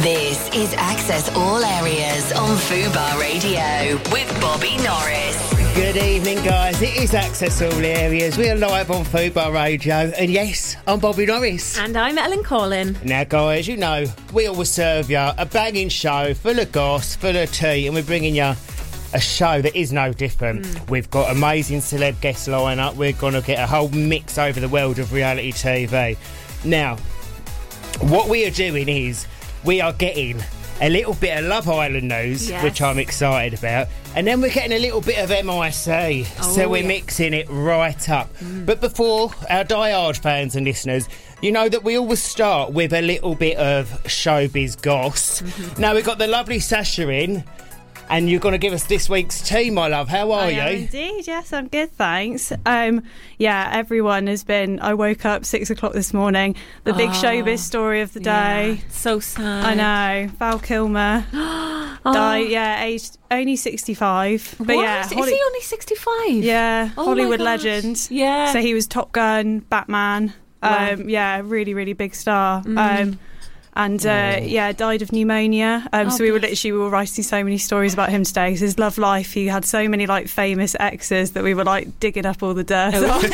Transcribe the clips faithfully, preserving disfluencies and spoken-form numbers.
This is Access All Areas on Fubar Radio with Bobby Norris. Good evening, guys. It is Access All Areas. We are live on Fubar Radio. And yes, I'm Bobby Norris. And I'm Ellen Collin. Now, guys, you know, we always serve you a banging show full of goss, full of tea, and we're bringing you a show that is no different. Mm. We've got amazing celeb guests line up. We're going to get a whole mix over the world of reality T V. Now, what we are doing is we are getting a little bit of Love Island news, yes, which I'm excited about, and then we're getting a little bit of M I C, oh, so we're yeah. mixing it right up. Mm. But before, our diehard fans and listeners, you know that we always start with a little bit of showbiz goss. Mm-hmm. Now, we've got the lovely Sasha in, and you're going to give us this week's tea, my love. How are I you? Am indeed, yes, I'm good, thanks. Um, yeah, everyone has been... I woke up six o'clock this morning. The big oh, showbiz story of the day. Yeah, so sad. I know. Val Kilmer oh. died, yeah, aged only sixty-five. But what? Yeah, Holly- Is he only sixty-five? Yeah, oh Hollywood legend. Yeah. So he was Top Gun, Batman. Wow. Um, yeah, really, really big star. Mm. Um And, uh, oh. yeah, died of pneumonia. Um, oh, so we were literally we were writing so many stories about him today. Because his love life, he had so many, like, famous exes that we were, like, digging up all the dirt.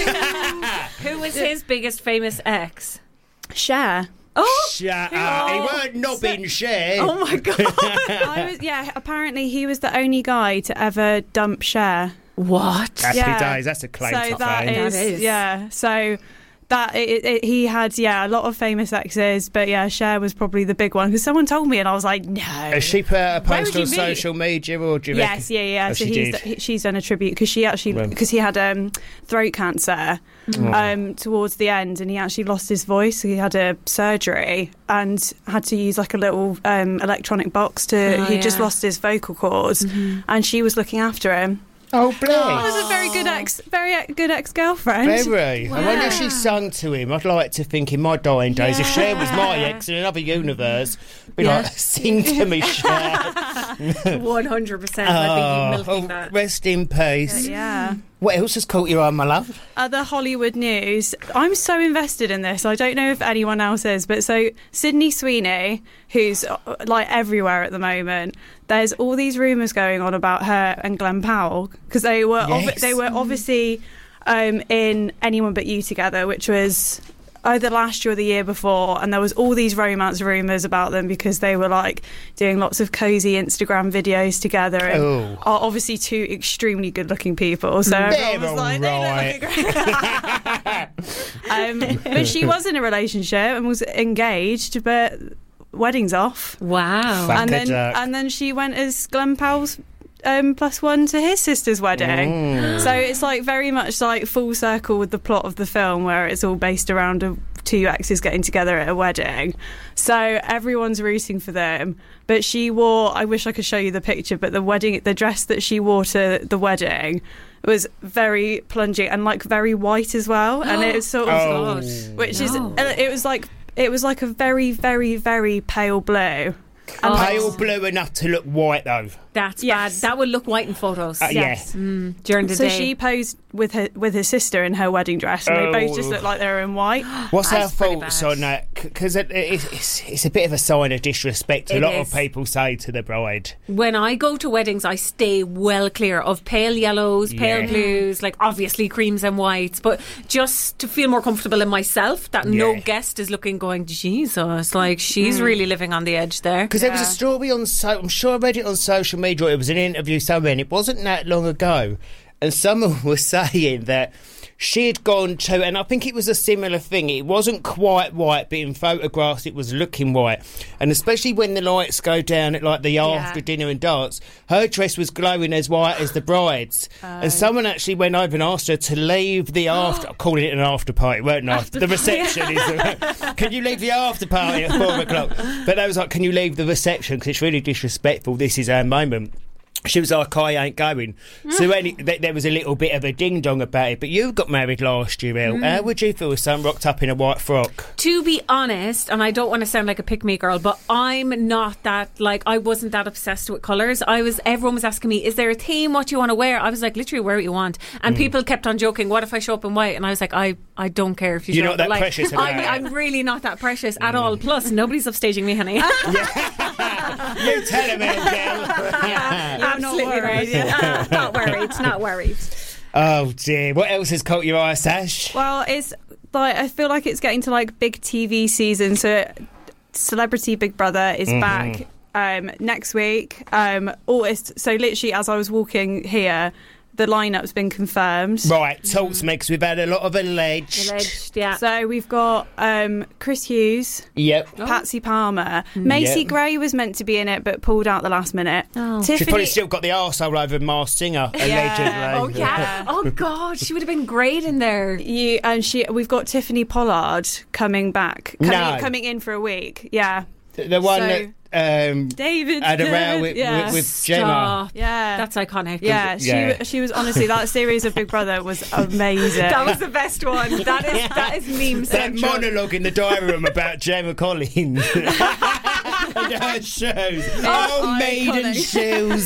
Who was his biggest famous ex? Cher. Oh, Shut up. He weren't knobbing Cher. Oh, my God. I was, yeah, apparently he was the only guy to ever dump Cher. What? Happy yeah. days. That's a claim so top that thing. is, that is. Yeah, so... That it, it, he had, yeah, a lot of famous exes, but yeah, Cher was probably the big one because someone told me, and I was like, no. Has she put a post on social media, or do you Yes, reckon? yeah, yeah. Oh, so she he's did. she's done a tribute because she actually because he had um, throat cancer mm. um, towards the end, and he actually lost his voice. So he had a surgery and had to use like a little um, electronic box to. Oh, he yeah. just lost his vocal cords, mm-hmm. and she was looking after him. Oh, bless. He was a very good ex, very good ex-girlfriend. Very. Wow. I wonder if she sung to him. I'd like to think in my dying days, yeah. if Cher was my ex in another universe, be yeah. like, sing to me, Cher. one hundred percent. I think you're milking oh, that. Rest in peace. Yeah. What else has caught your eye, my love? Other Hollywood news. I'm so invested in this. I don't know if anyone else is, but so Sydney Sweeney, who's like everywhere at the moment, there's all these rumours going on about her and Glenn Powell because they were yes. ob- they were obviously um, in Anyone But You together, which was either last year or the year before, and there was all these romance rumours about them because they were like doing lots of cosy Instagram videos together and oh. are obviously two extremely good looking people, so They're everyone was like right. they look like great. um, but she was in a relationship and was engaged, but wedding's off. Wow. Fuck and a then duck. and then she went as Glenn Powell's Um, plus one to his sister's wedding. Mm. So it's like very much like full circle with the plot of the film where it's all based around a, two exes getting together at a wedding. So everyone's rooting for them. But she wore, I wish I could show you the picture, but the wedding, the dress that she wore to the wedding was very plunging and like very white as well. And it was sort of, oh. which no. is, it was like, it was like a very, very, very pale blue. And Oh. pale blue enough to look white, though. That's Yes. bad. That would look white in photos. Uh, Yes. Yeah. Mm, during the So day. she posed with her with her sister in her wedding dress, and Oh. they both just looked like they were in white. What's our That's pretty thoughts bad. on that? Because it, it, it's, it's a bit of a sign of disrespect. A It lot is. of people say to the bride. When I go to weddings, I stay well clear of pale yellows, pale Yeah. blues, like obviously creams and whites, but just to feel more comfortable in myself, that no Yeah. guest is looking going, Jesus, like she's Mm. really living on the edge there. Because there was a Yeah. story on, so, I'm sure I read it on social media, or it was an interview somewhere, and it wasn't that long ago, and someone was saying that she had gone to, and I think it was a similar thing, it wasn't quite white, but in photographs it was looking white, and especially when the lights go down at like the after dinner and dance, her dress was glowing as white as the bride's, Oh. and someone actually went over and asked her to leave the after, I'm calling it an after party, weren't I? The reception is, can you leave the after party at four o'clock? But they was like, can you leave the reception, because it's really disrespectful, this is our moment. she was like, I ain't going. So any, th- there was a little bit of a ding-dong about it. But you got married last year, Elle. How would you feel with someone rocked up in a white frock? To be honest, and I don't want to sound like a pick-me girl, but I'm not that, like, I wasn't that obsessed with colours. I was, everyone was asking me, is there a theme, what do you want to wear? I was like, literally wear what you want. And mm. people kept on joking, what if I show up in white? And I was like, I, I don't care if you You're show not up that like, precious about I'm, it. I'm really not that precious at all. Plus, nobody's upstaging me, honey. You tell him, Elle, girl. Yeah, I'm not absolutely worried. right. Uh, not worried, not worried. Oh dear, what else has caught your eye, Sash? Well, it's like I feel like it's getting to like big T V season. So, Celebrity Big Brother is mm-hmm. back um, next week. Um, August. So literally, as I was walking here, the lineup's been confirmed. Right, talk to me, because we've had a lot of alleged. Alleged, yeah. So we've got um, Chris Hughes. Yep. Patsy Palmer. Mm. Macy yep. Gray was meant to be in it, but pulled out the last minute. Oh. She's Tiffany... probably still got the arsehole over Masked Singer, yeah. allegedly. Oh, yeah. Oh, God, she would have been great in there. You, and she, we've got Tiffany Pollard coming back. Coming, no. coming in for a week. Yeah. The, the one so, that... Um, David had a row with, yeah. with, with Gemma. Stop. Yeah, that's iconic. Yeah, she yeah. she was honestly, that series of Big Brother was amazing. That was the best one. That is that is meme that central. monologue in the diary room about Gemma Collins and her shoes. Oh, Iconic. maiden shoes.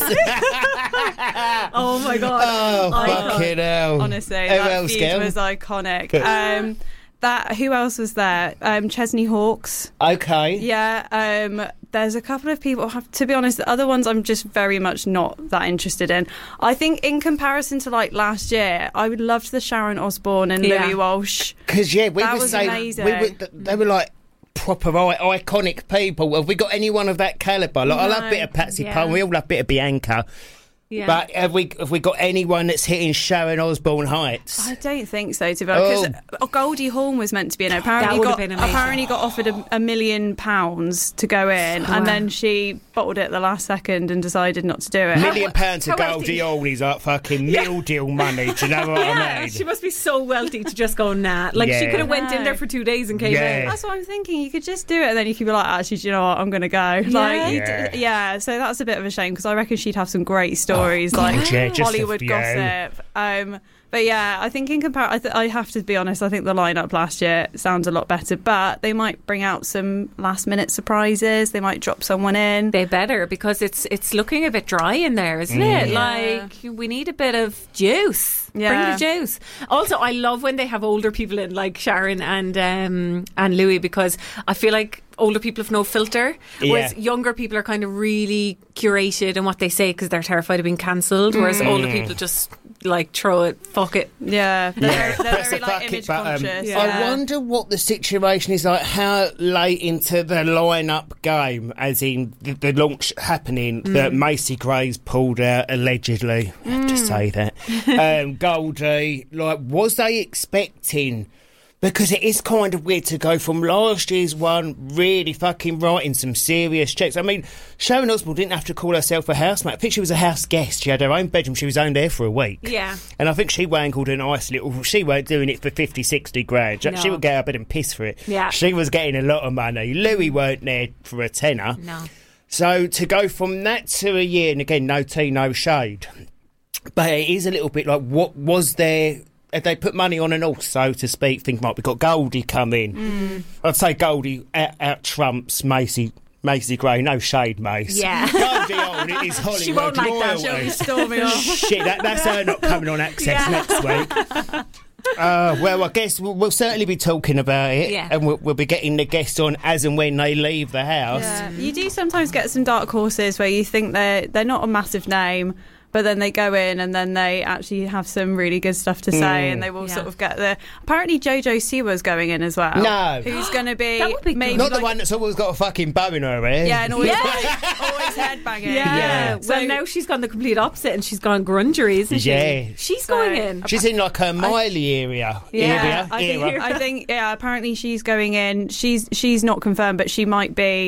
Oh my God. Oh, Iconic. fucking hell. Honestly, Who that else, feud girl? was iconic. Um, that who else was there? Um, Chesney Hawkes. Okay. Yeah. Um, there's a couple of people. To be honest, the other ones I'm just very much not that interested in. I think in comparison to like last year, I would love the Sharon Osbourne and Yeah. Louis Walsh. Because yeah, we That were was saying amazing. we were, they were like proper I- iconic people. Have we got anyone of that calibre? Like, I love a bit of Patsy Yeah. Palmer. We all love a bit of Bianca. Yeah. But have we have we got anyone that's hitting Sharon Osbourne heights? I don't think so, to be honest. Because Goldie Hawn was meant to be in it. Apparently, That would got, have been amazing. apparently got offered a, a million pounds to go in, Wow. and then she bottled it at the last second and decided not to do it. Million pounds to how wealthy- Goldie Hawn is like fucking meal deal money. Do you know what I Yeah, mean? she must be so wealthy to just go nah. Like she Yeah. could have went in No. there for two days and came Yeah. out. That's what I'm thinking. You could just do it, and then you could be like, actually, do you know what? I'm going to go. Like, you Yeah. d- yeah. So that's a bit of a shame because I reckon she'd have some great stories, Oh, like God, yeah, just a Hollywood few. gossip. Um, but yeah, I think in compar, I, th- I have to be honest. I think the lineup last year sounds a lot better, but they might bring out some last minute surprises. They might drop someone in. They better, because it's it's looking a bit dry in there, isn't it? Yeah. Like we need a bit of juice. Yeah. Bring the juice. Also, I love when they have older people in, like Sharon and um, and Louis, because I feel like older people have no filter, whereas Yeah. younger people are kind of really curated in what they say because they're terrified of being cancelled. Whereas Mm. older people just like throw it, fuck it. Yeah, they're, Yeah. they're Press very the like bucket image button. conscious. Yeah. I wonder what the situation is like, how late into the line-up game, as in the, the launch happening, that Macy Gray's pulled out, allegedly. I have to say that. um, Goldie, like, was they expecting... Because it is kind of weird to go from last year's one really fucking writing some serious checks. I mean, Sharon Osbourne didn't have to call herself a housemate. I think she was a house guest. She had her own bedroom. She was only there for a week. Yeah. And I think she wangled a nice little... She weren't doing it for fifty, sixty grand. She- No. She would get out of bed and piss for it. Yeah. She was getting a lot of money. Louis weren't there for a tenner. No. So to go from that to a year, and again, no tea, no shade. But it is a little bit like, what was there... If they put money on an horse, so to speak, think, right, we've got Goldie coming. Mm. I'd say Goldie out, out trumps Macy Macy Gray. No shade, Mace. Yeah. Goldie on it is Hollywood She won't like that. royalty. She'll be storming off. Shit, that, that's her not coming on Access Yeah. next week. Uh, well, I guess we'll, we'll certainly be talking about it, Yeah. and we'll, we'll be getting the guests on as and when they leave the house. Yeah. You do sometimes get some dark horses where you think they're they're not a massive name, but then they go in and then they actually have some really good stuff to say, Mm. and they will Yeah. sort of get the. Apparently, Jojo Siwa's going in as well. No. Who's going to be? That would be good. maybe Not the like- one that's always got a fucking bow in her hair. Yeah, and always Yeah. always headbanging. Yeah. Yeah. Well, So- now she's gone the complete opposite, and she's gone grungery, isn't she? Yeah. She's So- going in. She's in like her Miley area. Yeah, area, I era. think, I think, yeah. Apparently, she's going in. She's she's not confirmed, but she might be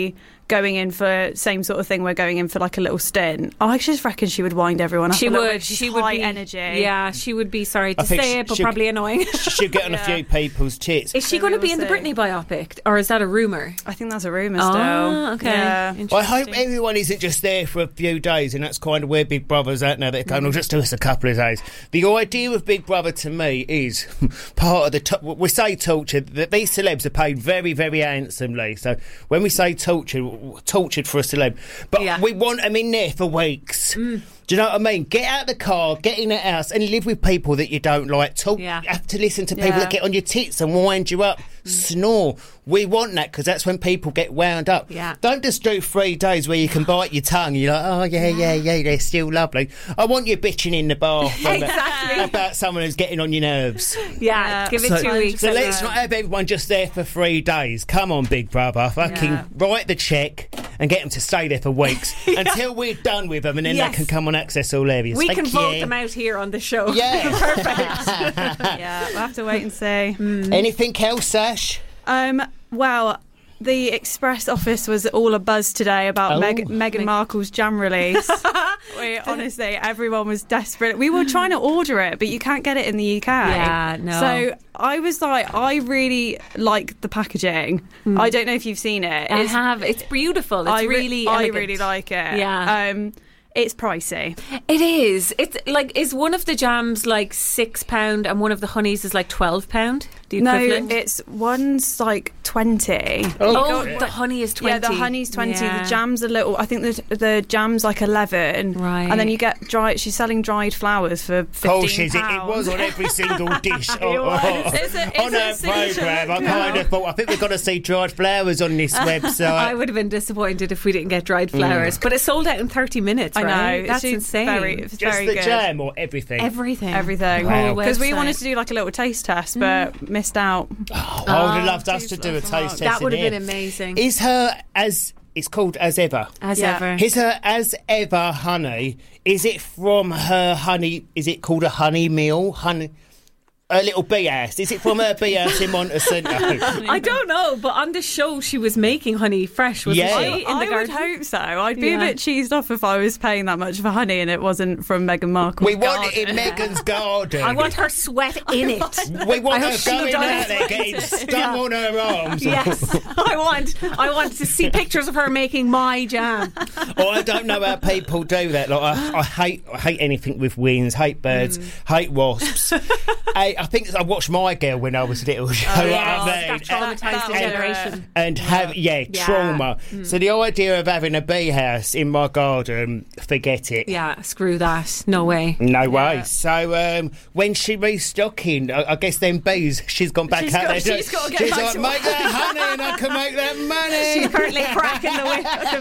going in for same sort of thing. We're going in for like a little stint. I just reckon she would wind everyone up. She a little would. bit. She's She would high be energy. Yeah, she would be. Sorry to I think say she- it, but she- probably annoying. She should get on a Yeah. few people's tits. Is she Yeah, going to we be in will the see. Britney biopic, or is that a rumor? I think that's a rumour Oh, still. okay. Yeah. I hope everyone isn't just there for a few days, and that's kind of where Big Brother's at now. They're going, Mm. oh, just do us a couple of days. The idea of Big Brother to me is part of the... To- we say torture, that these celebs are paid very, very handsomely. So when we say torture, tortured for a celeb. But Yeah. we want them in there for weeks. Mm. Do you know what I mean? Get out of the car, get in the house, and live with people that you don't like. Talk. Yeah. You have to listen to people Yeah. that get on your tits and wind you up, snore. We want that because that's when people get wound up. Yeah. Don't just do three days where you can bite your tongue. You're like, oh yeah, yeah, yeah, they're still lovely. I want you bitching in the bathroom Exactly. about someone who's getting on your nerves. Yeah, Yeah. give it So, two weeks. so and let's then- not have everyone just there for three days. Come on, Big Brother, fucking Yeah. write the check and get them to stay there for weeks until we're done with them, and then Yes. they can come on Access All Areas. We Thank can vote you. them out here on the show. Yeah. Yeah, we'll have to wait and see. Anything else, Sash? Um, well, the Express office was all a buzz today about Oh. Meg- Meghan Markle's jam release. we, honestly, everyone was desperate. We were trying to order it, but you can't get it in the U K. Yeah, no. So I was like, I really like the packaging. I don't know if you've seen it. I It's- have. It's beautiful. It's I re- really. I elegant. really like it. Yeah. Um, it's pricey. It is. It's like is one of the jams like six pound and one of the honeys is like twelve pound. The No, equivalent. it's one's like twenty. oh, okay. the honey is twenty. Yeah, the honey's twenty. Yeah. The jam's a little. I think the the jam's like eleven. Right. And then you get dry. She's selling dried flowers for fifteen Of course, it, it pounds. was on every single dish on, was. It's a- it's on a our signature programme. I look kind now. of thought, I think we've got to see dried flowers on this website. I would have been disappointed if we didn't get dried flowers, but it sold out in thirty minutes. I know. Right? That's it's insane. Very, it's Just very the good. jam or everything? Everything. Everything. Wow. Because we Website. wanted to do like a little taste test, but missed out. Oh, I would have loved us Jeez, to do a love taste that. test. That would in have been here. amazing. Is her as it's called as ever? As Yeah. ever. Is her as ever honey? Is it from her honey? Is it called a honey meal? Honey, a little bee house. Is it from her bee house in Montecito? I don't know, but on the show she was making honey fresh, wasn't Yeah. she? I- In the I would garden? hope so. I'd be Yeah. a bit cheesed off if I was paying that much for honey and it wasn't from Meghan Markle. We want it in Meghan's garden. I want her sweat in it. We want I her hope she going does. out there getting stung Yeah. on her arms. Yes, I want. I want to see pictures of her making my jam. Oh, I don't know how people do that. Like, I, I hate, I hate anything with wings. Hate birds. Mm. Hate wasps. I, I think I watched My Girl when I was little. You know what yes, I that mean? traumatised That- the that- generation. And have yeah, Yeah. trauma. Mm. So the idea of having a bee house in my garden, forget it. Yeah, screw that. No way. No way. So um, when she restocking, I, I guess them bees, she's gone back She's out got- there. she's gotta get she's back like, to make that honey and I can make that money. She's currently cracking the whip at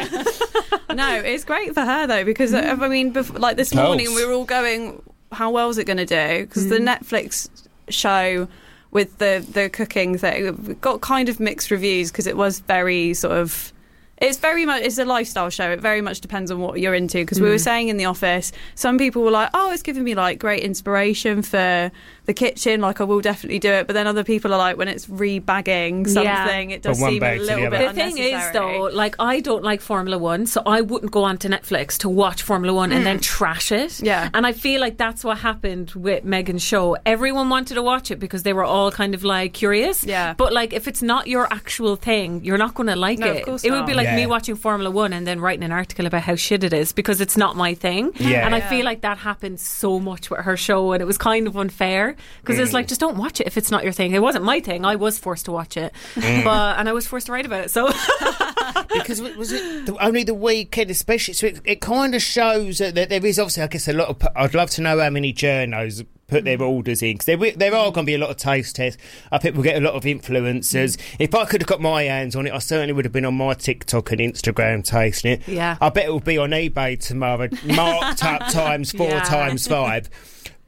the beehive. No, it's great for her though because uh, I mean, bef- like this Course. morning we were all going, how well is it going to do? Because the Netflix show with the the cooking thing got kind of mixed reviews because it was very sort of. It's very much, it's a lifestyle show. It very much depends on what you're into. Because we were saying in the office, some people were like, oh, it's giving me like great inspiration for the kitchen. Like I will definitely do it. But then other people are like, when it's rebagging something, it does From one seem a bag to the little other. bit The thing is, unnecessary. though, like I don't like Formula One, so I wouldn't go onto Netflix to watch Formula One and then trash it. Yeah. And I feel like that's what happened with Meghan's show. Everyone wanted to watch it because they were all kind of like curious. Yeah. But like, if it's not your actual thing, you're not going to like No, of it. course It would not. be like Yeah. me watching Formula One and then writing an article about how shit it is because it's not my thing. Yeah. And I Yeah. feel like that happened so much with her show, and it was kind of unfair because it's like, just don't watch it if it's not your thing. It wasn't my thing. I was forced to watch it, but and I was forced to write about it. So. Because w- was it the, only the weekend, especially? So it, it kind of shows that, that there is obviously, I guess, a lot of. I'd love to know how many journos put their orders in because there, wi- there are going to be a lot of taste tests. I think we'll get a lot of influencers. If I could have got my hands on it, I certainly would have been on my TikTok and Instagram tasting it. Yeah. I bet it will be on eBay tomorrow, marked up times four Yeah. times five.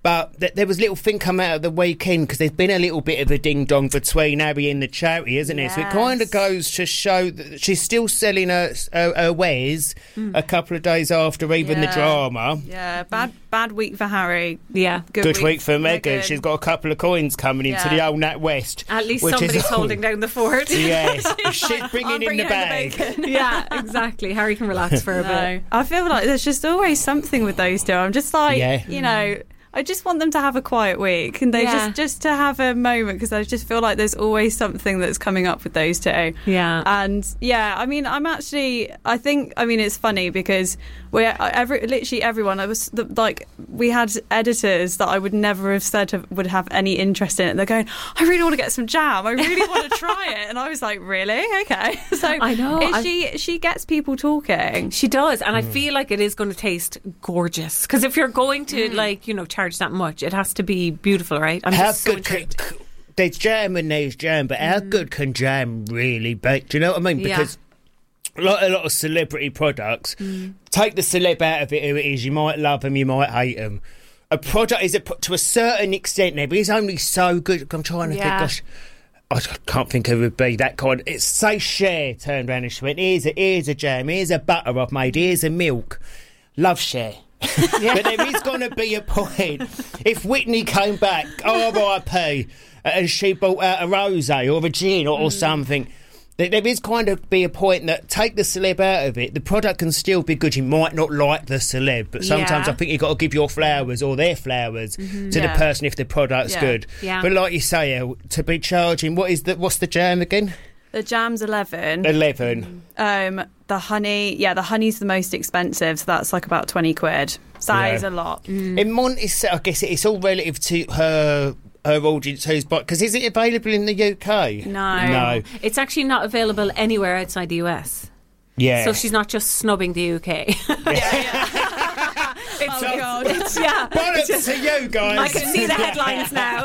But th- there was a little thing come out of the weekend because there's been a little bit of a ding-dong between Harry and the charity, isn't it? Yes. So it kind of goes to show that she's still selling her, her, her wares Mm. a couple of days after even the Yeah. drama. Yeah, bad bad week for Harry. Yeah. Good, week, for Meghan. She's got a couple of coins coming into Yeah. the old Nat West. At least which is somebody's all- holding down the fort. Yes, she's bringing I'm in bringing the home bag. bacon. Yeah, exactly. Harry can relax for a No. bit. I feel like there's just always something with those two. I'm just like, Yeah. you know, I just want them to have a quiet week and they Yeah. just just to have a moment because I just feel like there's always something that's coming up with those two. Yeah. And yeah, I mean, I'm actually, I think, I mean, it's funny because we're every literally everyone. I was the, like, we had editors that I would never have said have, would have any interest in it. They're going, I really want to get some jam. I really want to try it. And I was like, really? Okay. So I know. if I- she she gets people talking. She does, and Mm. I feel like it is going to taste gorgeous. Because if you're going to, Mm. like, you know, charge that much, it has to be beautiful, right? I'm How just so good can, intrigued. c- there's jam and there's jam, but how good can jam really be? Do you know what I mean? Yeah. Because a lot, a lot of celebrity products, take the celeb out of it, who it is, you might love them, you might hate them. A product is a, to a certain extent there, but it's only so good. I'm trying to Yeah. think, gosh, I can't think who would be that kind. It's say Cher turned around and she went, here's a, here's a jam, here's a butter I've made, here's a milk. Love Cher. But there is going to be a point. If Whitney came back, R I P, and she bought out a rosé or a gin or, or something, there, there is kind of be a point that take the celeb out of it, the product can still be good. You might not like the celeb, but sometimes Yeah. I think you've got to give your flowers or their flowers to Yeah. the person if the product's Yeah. good. Yeah. But like you say, Elle, to be charging, what is the what's the jam again? The jam's eleven. Eleven. Um, the honey, yeah, the honey's the most expensive, so that's like about twenty quid. So that Yeah. is a lot. In Monty's, I guess it's all relative to her her audience who's bought. Because is it available in the U K? No. No. It's actually not available anywhere outside the U S. Yeah. So she's not just snubbing the U K. Oh god. It's, yeah. Bollocks to you guys. I can see the headlines now.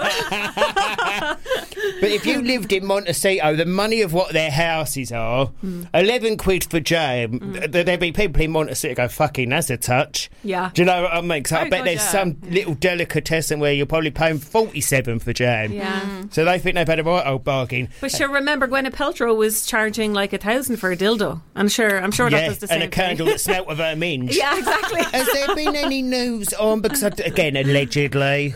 But if you lived in Montecito, the money of what their houses are, eleven quid for jam, th- there'd be people in Montecito go, fucking, that's a touch. Yeah. Do you know what I mean? 'Cause I Oh, bet God, there's yeah. some little delicatessen where you're probably paying forty-seven for jam. Yeah. So they think they've had a right old bargain. But sure, remember Gwyneth Paltrow was charging like a thousand for a dildo. I'm sure. I'm sure that Yeah, does the same and a candle thing. that smelt of her minge. Yeah, exactly. Has there been any news on, because I, again, allegedly,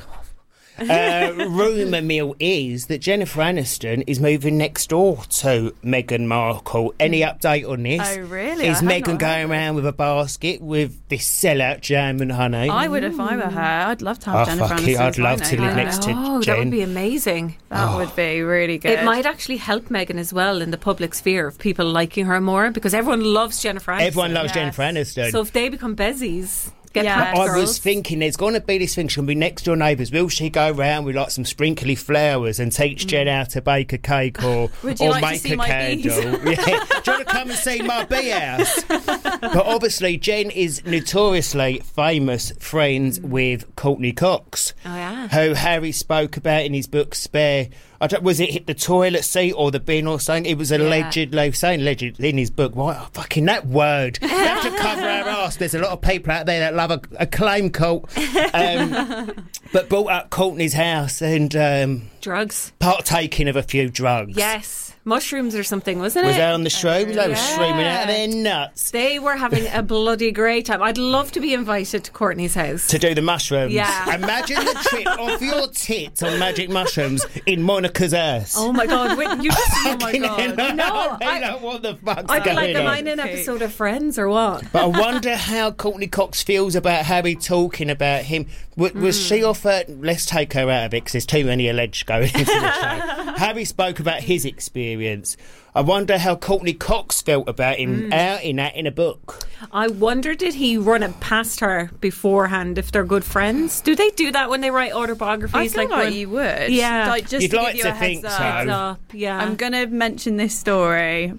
uh, rumour mill is that Jennifer Aniston is moving next door to Meghan Markle. Any update on this? Oh, really? I Is have Meghan not going heard around with a basket with this sellout jam and honey? I would if I were her. I'd love to have Oh, Jennifer fuck it, Aniston. I'd as my love to neighbour. live next to Oh, that Jen. would be amazing. That would be really good. It might actually help Meghan as well in the public sphere of people liking her more because everyone loves Jennifer Aniston. Everyone loves Yes. Jennifer Aniston. So if they become bezies, get Yeah. packed, I girls. was thinking there's going to be this thing. She's going to be next door neighbours. Will she go round with like some sprinkly flowers and teach Jen how to bake a cake or, Would you or like to make see a my candle? Yeah. Do you want to come and see my bee house? But obviously, Jen is notoriously famous friends with Courtney Cox, Oh, yeah. who Harry spoke about in his book Spare. I don't, was it hit the toilet seat or the bin or something? It was allegedly saying alleged in his book. Why oh, fucking that word? You have to cover our ass. There's a lot of people out there that love a, a claim cult. Um, but brought up Courtney's house and um, Drugs. partaking of a few drugs. Yes. Mushrooms or something, wasn't Was it? that on the shrooms? They were Yeah. streaming out of their nuts They were having a bloody great time. I'd love to be invited to Courtney's house. to do the mushrooms. Yeah. Imagine the trip off your tits on magic mushrooms in Monica's ass. Oh my god! Wait, you just oh my Fucking god! hell, No, I I, don't know what the fuck's I feel going like am on. I in an episode of Friends or what? But I wonder how Courtney Cox feels about Harry talking about him. W- was she offered? Let's take her out of it because there's too many alleged going into the show. Harry spoke about his experience. I wonder how Courtney Cox felt about him out in that in a book. I wonder did he run it past her beforehand if they're good friends? Do they do that when they write I autobiographies? feel like, when- you would. Yeah. Like, just You'd to like give you to a heads think up. so. Heads up, yeah. I'm going to mention this story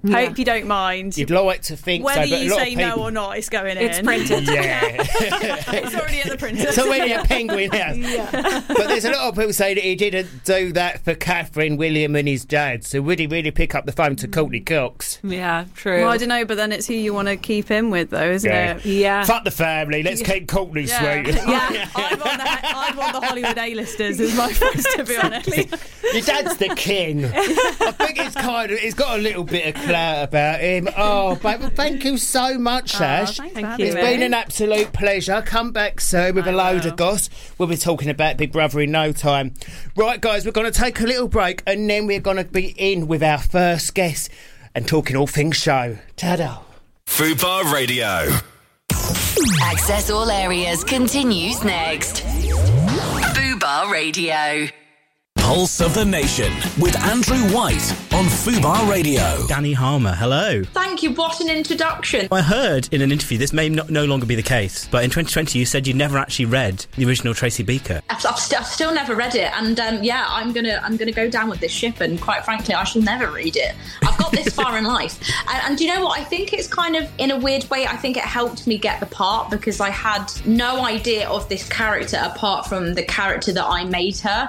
Yeah. Hope you don't mind. You'd like to think Whether so, but you a lot say of people... no or not, it's going It's in. printed. Yeah. It's already at the printer. It's already a penguin house. Yeah. But there's a lot of people say that he didn't do that for Catherine, William and his dad. So would he really pick up the phone to Courtney Cox? Yeah, true. Well, I don't know, but then it's who you want to keep in with, though, isn't Yeah. it? Yeah. Fuck the family, let's keep Courtney Yeah. sweet. Yeah. I'd, want the, I'd want the Hollywood A-listers as my friends, to be honest. Your dad's the king. I think it's kind of, it's got a little bit of clout about him. Oh, babe, well, thank you so much, Ash. thanks for Thank having you. It's me. been an absolute pleasure. Come back soon with a I load will. of goss. We'll be talking about Big Brother in no time. Right, guys, we're going to take a little break and then we're going to be in with our first guest and talking all things show. Ta-da. Fubar Radio. Access All Areas continues next. Fubar Radio. Pulse of the Nation with Andrew White on Fubar Radio. Danny Harmer, hello. Thank you, what an introduction. I heard in an interview, this may not, no longer be the case, but in twenty twenty you said you'd never actually read the original Tracy Beaker. I've, I've, st- I've still never read it, and um, yeah, I'm gonna I'm gonna go down with this ship, and quite frankly, I shall never read it. I've got this far in life, and, and do you know what? I think it's kind of, in a weird way, I think it helped me get the part because I had no idea of this character apart from the character that I made her.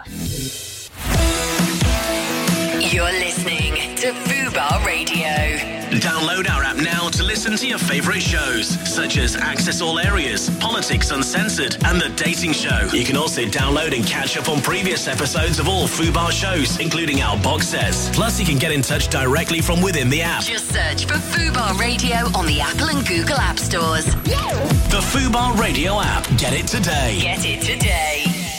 You're listening to Fubar Radio. Download our app now to listen to your favourite shows, such as Access All Areas, Politics Uncensored, and The Dating Show. You can also download and catch up on previous episodes of all Fubar shows, including our box sets. Plus, you can get in touch directly from within the app. Just search for Fubar Radio on the Apple and Google App Stores. The Fubar Radio app. Get it today. Get it today.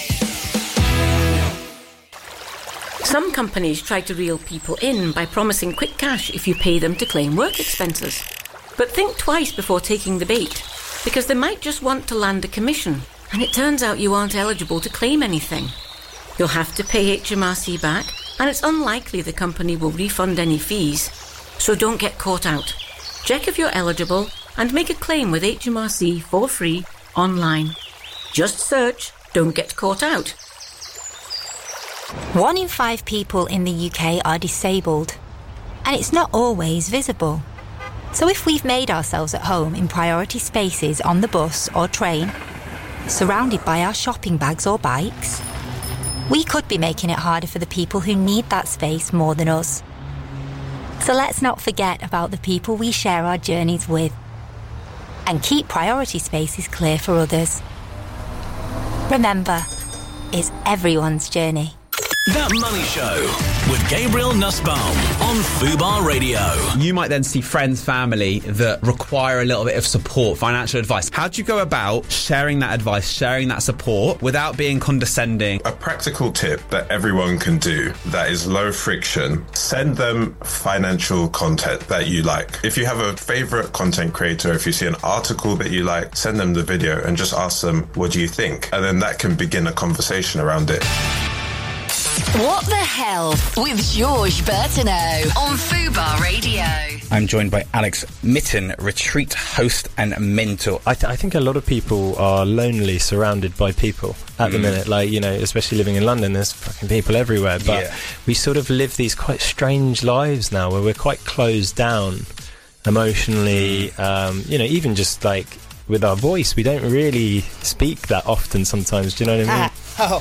Some companies try to reel people in by promising quick cash if you pay them to claim work expenses. But think twice before taking the bait, because they might just want to land a commission, and it turns out you aren't eligible to claim anything. You'll have to pay H M R C back, and it's unlikely the company will refund any fees. So don't get caught out. Check if you're eligible and make a claim with H M R C for free online. Just search "Don't Get Caught Out." One in five people in the U K are disabled, and it's not always visible. So if we've made ourselves at home in priority spaces on the bus or train, surrounded by our shopping bags or bikes, we could be making it harder for the people who need that space more than us. So let's not forget about the people we share our journeys with, and keep priority spaces clear for others. Remember, it's everyone's journey. That Money Show with Gabriel Nussbaum on Fubar Radio. You might then see friends, family that require a little bit of support, financial advice. How do you go about sharing that advice, sharing that support without being condescending? A practical tip that everyone can do that is low friction, send them financial content that you like. If you have a favorite content creator, if you see an article that you like, send them the video and just ask them, what do you think? And then that can begin a conversation around it. What the Hell with Georges Bertineau on Fubar Radio. I'm joined by Alex Mitten, retreat host and mentor. I, th- I think a lot of people are lonely, surrounded by people at mm. the minute. Like, you know, especially living in London, there's fucking people everywhere. But yeah. we sort of live these quite strange lives now where we're quite closed down emotionally. Um, you know, even just like with our voice, we don't really speak that often sometimes. Do you know what I mean? Ah, oh.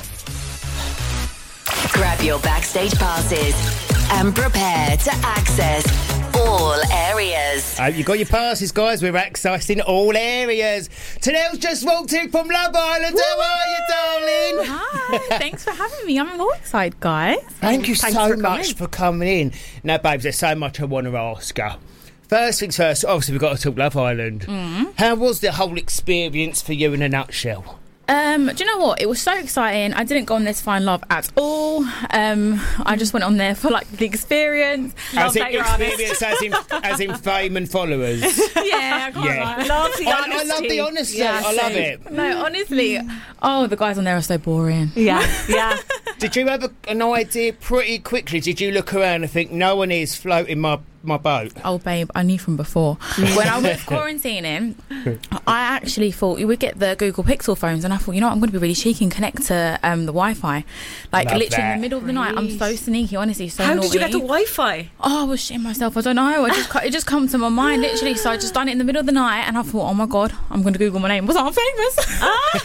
Grab your backstage passes and prepare to access all areas. Uh, you got your passes, guys. We're accessing all areas. Tanel's just walked in from Love Island. Woo! How are you, darling? Hi. Thanks for having me. I'm all excited, guys. Thank you Thanks so for much for coming in. Now, babes, there's so much I want to ask you. First things first, obviously we've got to talk Love Island. Mm. How was the whole experience for you in a nutshell? Um, do you know what? It was so exciting. I didn't go on there to find love at all. Um, I just went on there for like the experience. As in experience, as in, as in fame and followers. Yeah, I can't Yeah. lie. Love the I, honesty. I love the honesty. Yeah, I love same. it. No, honestly. Oh, the guys on there are so boring. Yeah, yeah. Did you have a, an idea pretty quickly? Did you look around and think, no one is floating my my boat. Oh, babe, I knew from before. When I was quarantining, I actually thought you would get the Google Pixel phones, and I thought, you know what, I'm going to be really cheeky and connect to um, the Wi-Fi. Like, Love literally that. in the middle of the night. I'm so sneaky, honestly, so How naughty. did you get the Wi-Fi? Oh, I was shitting myself. I don't know. I just it just come to my mind, literally. So I just done it in the middle of the night, and I thought, oh my God, I'm going to Google my name. Was I famous?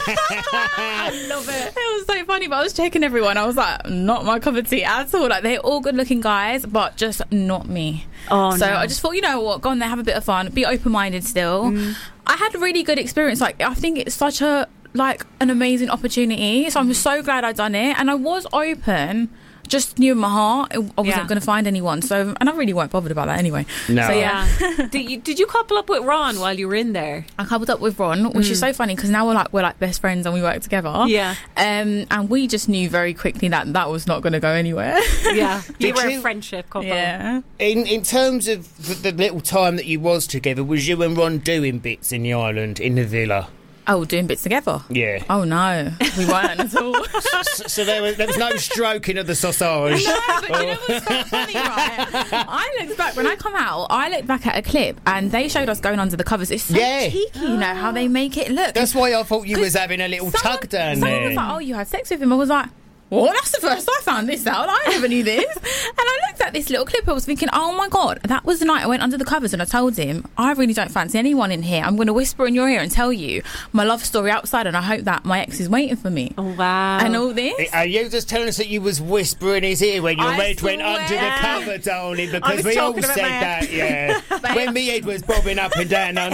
I love it. It was so funny, but I was checking everyone. I was like, not my cup of tea at all. Like, they're all good-looking guys, but just not me. Oh, so no. I just thought, you know what, go on there, have a bit of fun, be open-minded still. Mm. I had a really good experience. Like, I think it's such a like an amazing opportunity. So I'm so glad I done it, and I was open. Just knew in my heart I wasn't Yeah. going to find anyone. So, and I really weren't bothered about that anyway. No. So yeah, did you did you couple up with Ron while you were in there? I coupled up with Ron, which Mm. is so funny because now we're like we're like best friends and we work together. Yeah. Um, and we just knew very quickly that that was not going to go anywhere. Yeah, you Did were you- a friendship couple. Yeah. In in terms of the, the little time that you was together, was you and Ron doing bits in the island, in the villa? Oh, doing bits together? Yeah. Oh no, we weren't at all. So, so there was there was no stroking of the sausage. No, but you know what's so funny, right? I looked back, when I come out, I looked back at a clip and they showed us going under the covers. It's so Yeah. cheeky, you know, how they make it look. That's why I thought you was 'Cause having a little someone- tug down someone there. was like, oh, you had sex with him. I was like, well, that's the first I found this out. I never knew this. And I looked at this little clip. I was thinking, oh my God, that was the night I went under the covers and I told him, I really don't fancy anyone in here. I'm going to whisper in your ear and tell you my love story outside, and I hope that my ex is waiting for me. Oh, wow. And all this. Are you just telling us that you was whispering his ear when your I head went under the swear. cover, darling? I Because was we all talking said about my that, yeah. When me head was bobbing up and down under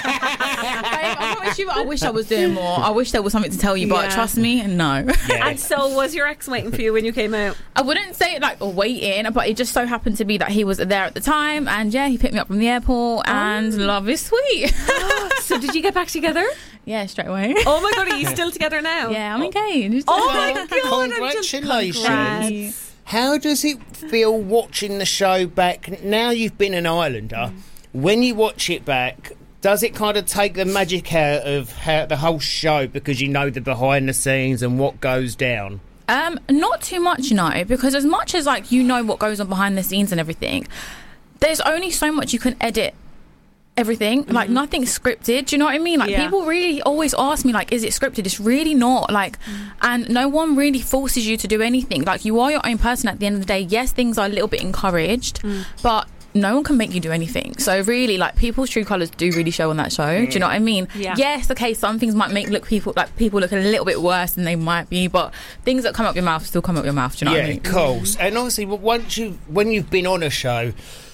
that. Babe, I promise you, I wish I was doing more. I wish there was something to tell you, but Yeah. trust me, no. Yeah. And so, was your ex waiting for you when you came out? I wouldn't say it like waiting, but it just so happened to be that he was there at the time, and yeah, he picked me up from the airport, and love is sweet. So, did you get back together? Yeah, straight away. Oh my God, are you still together now? Yeah, I'm engaged. Oh my God, I'm just- Congratulations. Congrats. How does it feel watching the show back? Now you've been an Islander. When you watch it back, does it kind of take the magic out of how, the whole show because you know the behind the scenes and what goes down? Um, not too much, no, because as much as like you know what goes on behind the scenes and everything, there's only so much you can edit everything. Mm-hmm. Like nothing's scripted. Do you know what I mean? Like Yeah. people really always ask me, like, is it scripted? It's really not. Like, mm. and no one really forces you to do anything. Like you are your own person at the end of the day. Yes, things are a little bit encouraged, mm. but no one can make you do anything. So really, like, people's true colours do really show on that show. Mm. Do you know what I mean? Yeah. Yes, okay, some things might make look people like people look a little bit worse than they might be, but things that come up your mouth still come up your mouth. Do you know yeah, what I mean? of course. And obviously, once you when you've been on a show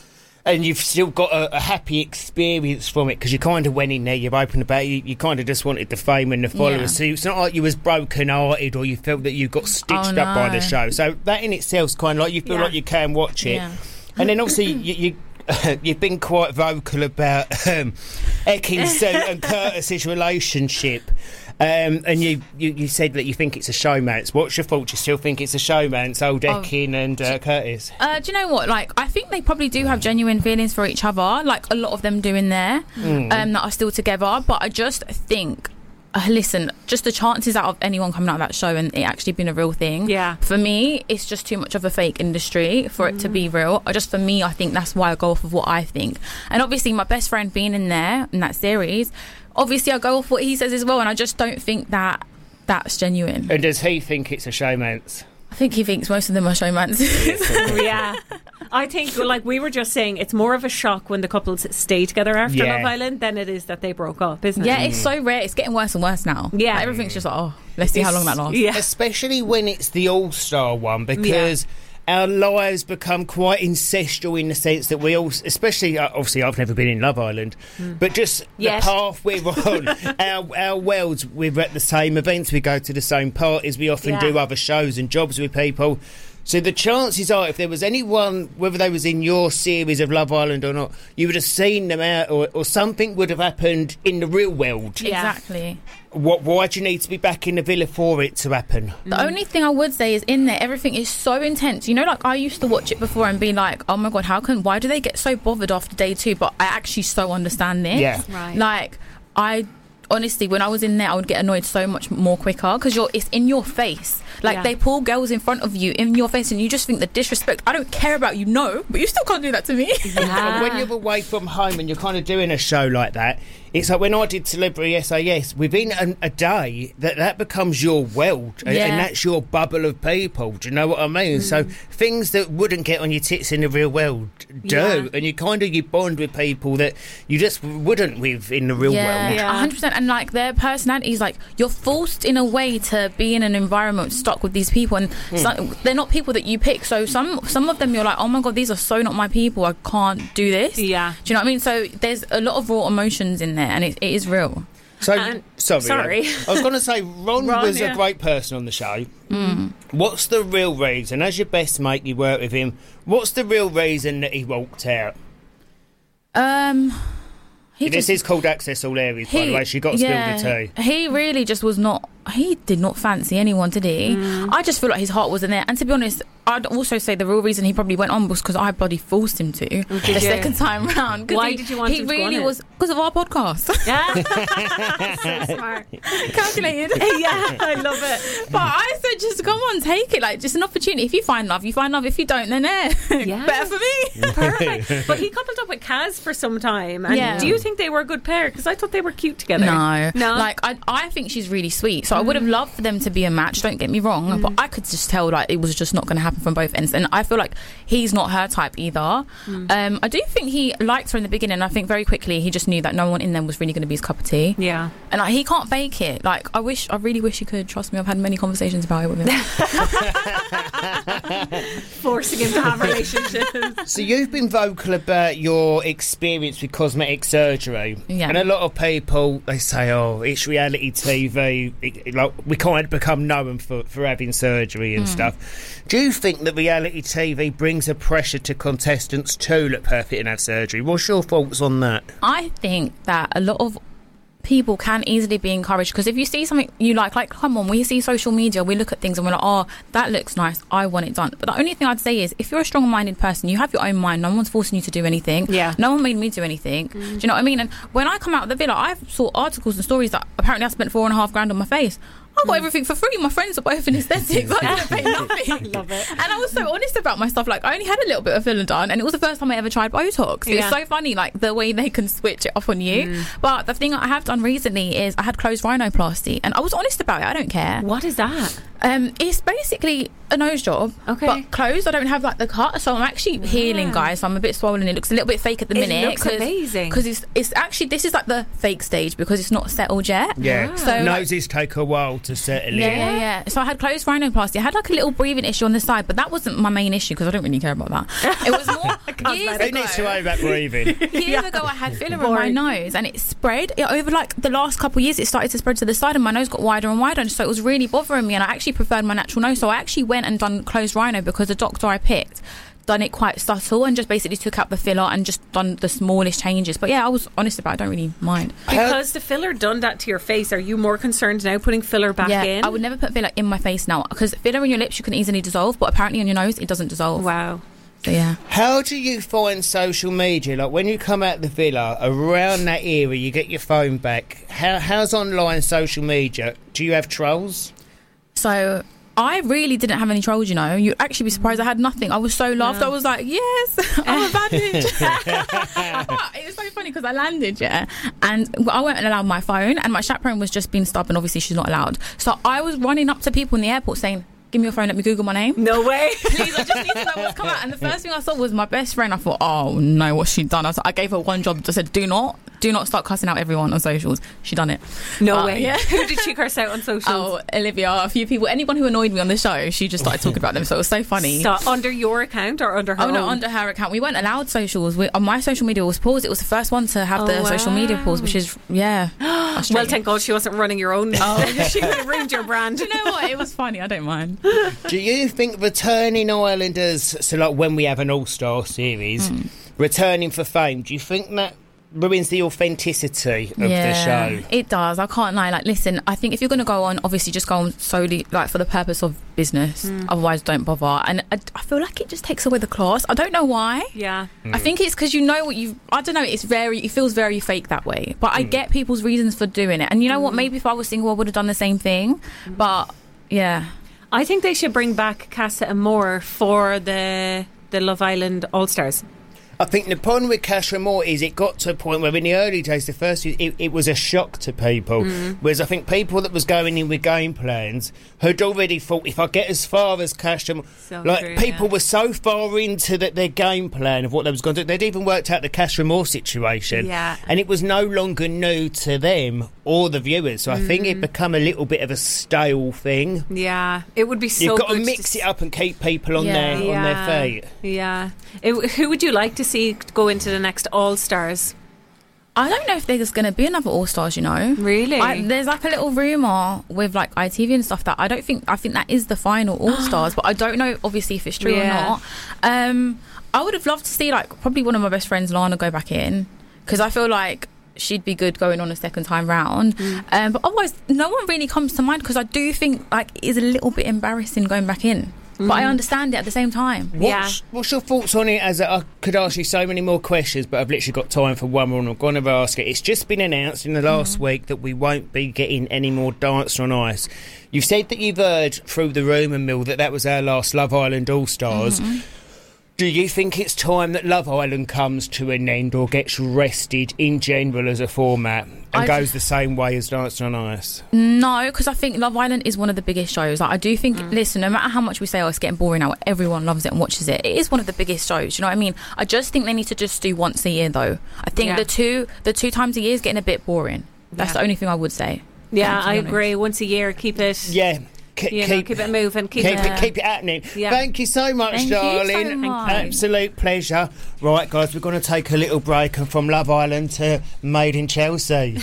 and you've still got a, a happy experience from it because you kind of went in there, you've opened about it, you, you kind of just wanted the fame and the followers. Yeah. So it's not like you was broken-hearted or you felt that you got stitched Oh, up by no. the show. So that in itself's kind of like you feel Yeah. like you can watch it. Yeah. And then obviously you. you you've been quite vocal about um, Ekin and Curtis's relationship, um, and you, you, you said that you think it's a showmance. What's your thoughts? You still think it's a showmance, old Oh. Ekin and uh, Curtis? Uh, do you know what? Like, I think they probably do have genuine feelings for each other. Like a lot of them do in there, Mm. um, that are still together. But I just think. Uh, listen, just the chances out of anyone coming out of that show and it actually being a real thing, Yeah. for me, it's just too much of a fake industry for it to be real. Or just for me, I think that's why I go off of what I think. And obviously, my best friend being in there in that series, obviously, I go off what he says as well. And I just don't think that that's genuine. And does he think it's a showmance? I think he thinks most of them are showmances. Yeah. I think, like we were just saying, it's more of a shock when the couples stay together after Yeah. Love Island than it is that they broke up, isn't Yeah, it? it's so rare. It's getting worse and worse now. Yeah. Like, everything's just like, oh, let's see how long that lasts. Yeah. Especially when it's the all-star one, because our lives become quite incestual in the sense that we all, especially, uh, obviously I've never been in Love Island, but just Yes. the path we're on, our, our worlds, we're at the same events, we go to the same parties, we often Yeah. do other shows and jobs with people. So the chances are, if there was anyone, whether they was in your series of Love Island or not, you would have seen them out, or, or something would have happened in the real world. Yeah. Exactly. What? Why do you need to be back in the villa for it to happen? The only thing I would say is in there, everything is so intense. You know, like I used to watch it before and be like, oh my God, how can, why do they get so bothered after day two? But I actually so understand this. Yeah. Right. Like, I honestly, when I was in there, I would get annoyed so much more quicker because you're it's in your face. Like, Yeah. they pull girls in front of you, in your face, and you just think the disrespect. I don't care about you, no, but you still can't do that to me. And when you're away from home and you're kind of doing a show like that, it's like when I did Celebrity S A S, within a, a day, that, that becomes your world, and, Yeah. and that's your bubble of people. Do you know what I mean? So things that wouldn't get on your tits in the real world do, Yeah. and you kind of you bond with people that you just wouldn't with in the real Yeah, world. one hundred percent. And like their personalities, like you're forced in a way to be in an environment stuck with these people, and Hmm. some, they're not people that you pick. So some some of them you're like, oh my god, these are so not my people. I can't do this. Yeah. Do you know what I mean? So there's a lot of raw emotions in there, and it, it is real. So, And- sorry, sorry. I was going to say Ron, Ron, was yeah. a great person on the show. Mm. What's the real reason? As your best mate, you work with him. What's the real reason that he walked out? Um, he this just, is called Access All Areas, by the way. She got to yeah, spill the tea. He really just was not. He did not fancy anyone, did he? Mm. I just feel like his heart wasn't there. And to be honest, I'd also say the real reason he probably went on was because I bloody forced him to the you? second time round. 'Cause Why he, did you want he him to go really on it? was because of our podcast. Yeah. So smart. Calculated. Yeah, I love it. But I said, just come on, take it. Like, just an opportunity. If you find love, you find love. If you don't, then eh. Yeah. Better for me. Perfect. But he coupled up with Kaz for some time. And Yeah. do you think they were a good pair? Because I thought they were cute together. No, No. Like I, I think she's really sweet. So I would have loved for them to be a match. Don't get me wrong, but I could just tell like it was just not going to happen from both ends. And I feel like he's not her type either. Um, I do think he liked her in the beginning. I think very quickly he just knew that no one in them was really going to be his cup of tea. Yeah. And like, he can't fake it. Like I wish, I really wish he could. Trust me, I've had many conversations about it with him. Forcing him to have relationships. So you've been vocal about your experience with cosmetic surgery. Yeah. And a lot of people, they say, oh, it's reality T V. It, it, like, we can't become known for, for having surgery and Mm. stuff. Do you think that reality T V brings a pressure to contestants to look perfect and have surgery? What's your thoughts on that? I think that a lot of people can easily be encouraged because if you see something you like, like come on, we see social media, we look at things and we're like, oh, that looks nice, I want it done. But the only thing I'd say is if you're a strong-minded person, you have your own mind, no one's forcing you to do anything. Yeah. No one made me do anything. Do you know what I mean? And when I come out of the villa, I've saw articles and stories that apparently I spent four and a half grand on my face. I got everything for free. My friends are both in aesthetics. I didn't pay nothing. Love it. And I was so honest about my stuff. Like, I only had a little bit of filler done, and it was the first time I ever tried Botox. Yeah. It's so funny, like, the way they can switch it up on you. Mm. But the thing I have done recently is I had closed rhinoplasty, and I was honest about it. I don't care. What is that? Um, it's basically a nose job, Okay. but closed. I don't have like the cut, so I'm actually healing, guys. So I'm a bit swollen. It looks a little bit fake at the It minute. looks amazing. because it's it's actually this is like the fake stage because it's not settled yet. Yeah. So like, Noses take a while to settle yeah, in. yeah, yeah. So I had closed rhinoplasty. I had like a little breathing issue on the side, but that wasn't my main issue because I don't really care about that. It was more years Who ago. needs to worry about breathing? Years ago, I had filler Boring. on my nose, and it spread. It, over like the last couple of years, it started to spread to the side, and my nose got wider and wider, and so it was really bothering me. And I actually preferred my natural nose, so I actually went and done closed rhino because the doctor I picked done it quite subtle and just basically took out the filler and just done the smallest changes. But yeah, I was honest about it. I don't really mind. Because the filler done that to your face, are you more concerned now putting filler back yeah, in? I would never put filler in my face now because filler in your lips you can easily dissolve, but apparently on your nose it doesn't dissolve. Wow. So yeah. How do you find social media? Like when you come out the villa, around that era, you get your phone back. How, how's online social media? Do you have trolls? So I really didn't have any trolls, you know. You'd actually be surprised I had nothing. I was so loved. Yeah. I was like, yes, I'm a bad bitch. But it was so funny because I landed, yeah, and I went and allowed my phone, and my chaperone was just being stubborn. Obviously, she's not allowed. So I was running up to people in the airport saying, give me your phone, let me Google my name. No way. Please, I just need to know what's come out. And the first thing I saw was my best friend. I thought, oh no, what's she done? I, was, I gave her one job. I said, do not, do not start cussing out everyone on socials. She done it. No Uh, way. yeah. Who did she curse out on socials? Oh, Olivia, a few people, anyone who annoyed me on the show, she just started talking about them. So it was so funny. Stop. Under your account or under her Oh no, own? under her account. We weren't allowed socials. We, on my social media was paused. It was the first one to have Oh, the social media wow. pause, which is yeah. Well, frustrating. thank God she wasn't running your own. Oh. She would have ruined your brand. Do you know what? It was funny. I don't mind. Do you think returning Islanders, so like when we have an All-Star series, Hmm. returning for fame, do you think that ruins the authenticity of yeah, the show. It does. I can't lie. Like, listen, I think if you're going to go on, obviously just go on solely like for the purpose of business. Mm. Otherwise, don't bother. And I, I feel like it just takes away the class. I don't know why. Yeah. Mm. I think it's because you know what you. I don't know. It's very. It feels very fake that way. But I Mm. get people's reasons for doing it. And you know Mm. what? Maybe if I was single, I would have done the same thing. But yeah, I think they should bring back Casa Amor for the the Love Island All Stars. I think the problem with Casa Amor is it got to a point where in the early days, the first it, it was a shock to people. Mm. Whereas I think people that was going in with game plans had already thought, if I get as far as Casa Amor, So like true, people yeah. were so far into the, their game plan of what they was going to do, they'd even worked out the Casa Amor situation, Yeah. and it was no longer new to them or the viewers. So I think it Mm. become a little bit of a stale thing. Yeah, it would be so You've got good to mix to it up and keep people on Yeah. their on Yeah. their feet. Yeah. It, who would you like to see go into the next All Stars? I don't know if there's going to be another All Stars. You know, really? I, there's like a little rumor with like I T V and stuff that I don't think. I think that is the final All Stars, but I don't know obviously if it's true Yeah. or not. Um, I would have loved to see like probably one of my best friends, Lana, go back in because I feel like she'd be good going on a second time round. Mm. Um, but otherwise, no one really comes to mind because I do think like it is a little bit embarrassing going back in. But I Mm. understand it at the same time. What's, what's your thoughts on it? As a, I could ask you so many more questions, but I've literally got time for one more, and I'm going to ask it. It's just been announced in the last Mm-hmm. week that we won't be getting any more Dance on Ice. You've said that you've heard through the rumour mill that that was our last Love Island All Stars. Mm-hmm. Do you think it's time that Love Island comes to an end or gets rested in general as a format and I goes just- the same way as Dance on Ice? No, because I think Love Island is one of the biggest shows. Like, I do think, Mm. listen, no matter how much we say, oh, it's getting boring now, everyone loves it and watches it. It is one of the biggest shows. You know what I mean? I just think they need to just do once a year, though. I think Yeah. the two the two times a year is getting a bit boring. That's Yeah. the only thing I would say. Yeah, to be I honest. agree. Once a year, keep it. Yeah. K- You know, keep it moving. Keep, Keep it. it, keep it happening. Yeah. Thank you so much, Thank you so darling. much. Absolute pleasure. Right, guys, we're going to take a little break and from Love Island to Made in Chelsea.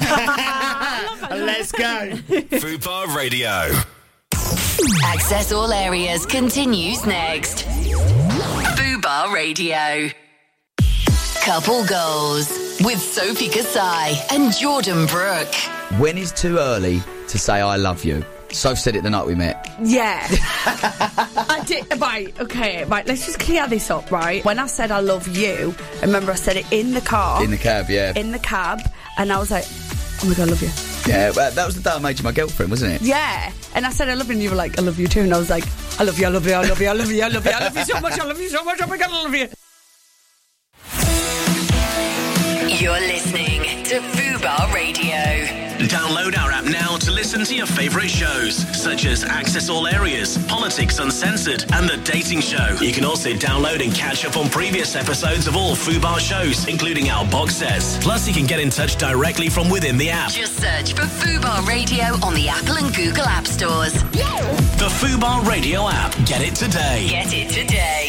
Let's go. Fubar Radio. Access All Areas continues next. Fubar Radio. Couple Goals with Sophie Kasai and Jordan Brooke. When is too early to say I love you? Soph said it the night we met. Yeah. I did. Right, okay, right, let's just clear this up, right? When I said I love you, I remember I said it in the car. In the cab, yeah. In the cab, and I was like, oh my God, I love you. Yeah, well, that was the day I made you my girlfriend, wasn't it? Yeah. And I said I love you, and you were like, I love you too. And I was like, I love you, I love you, I love you, I love you, I love you, I love you so much, I love you so much, oh my God, I love you. You're listening to Fubar Radio. Download our app now to listen to your favourite shows, such as Access All Areas, Politics Uncensored, and The Dating Show. You can also download and catch up on previous episodes of all Fubar shows, including our box sets. Plus, you can get in touch directly from within the app. Just search for Fubar Radio on the Apple and Google App Stores. The Fubar Radio app. Get it today. Get it today.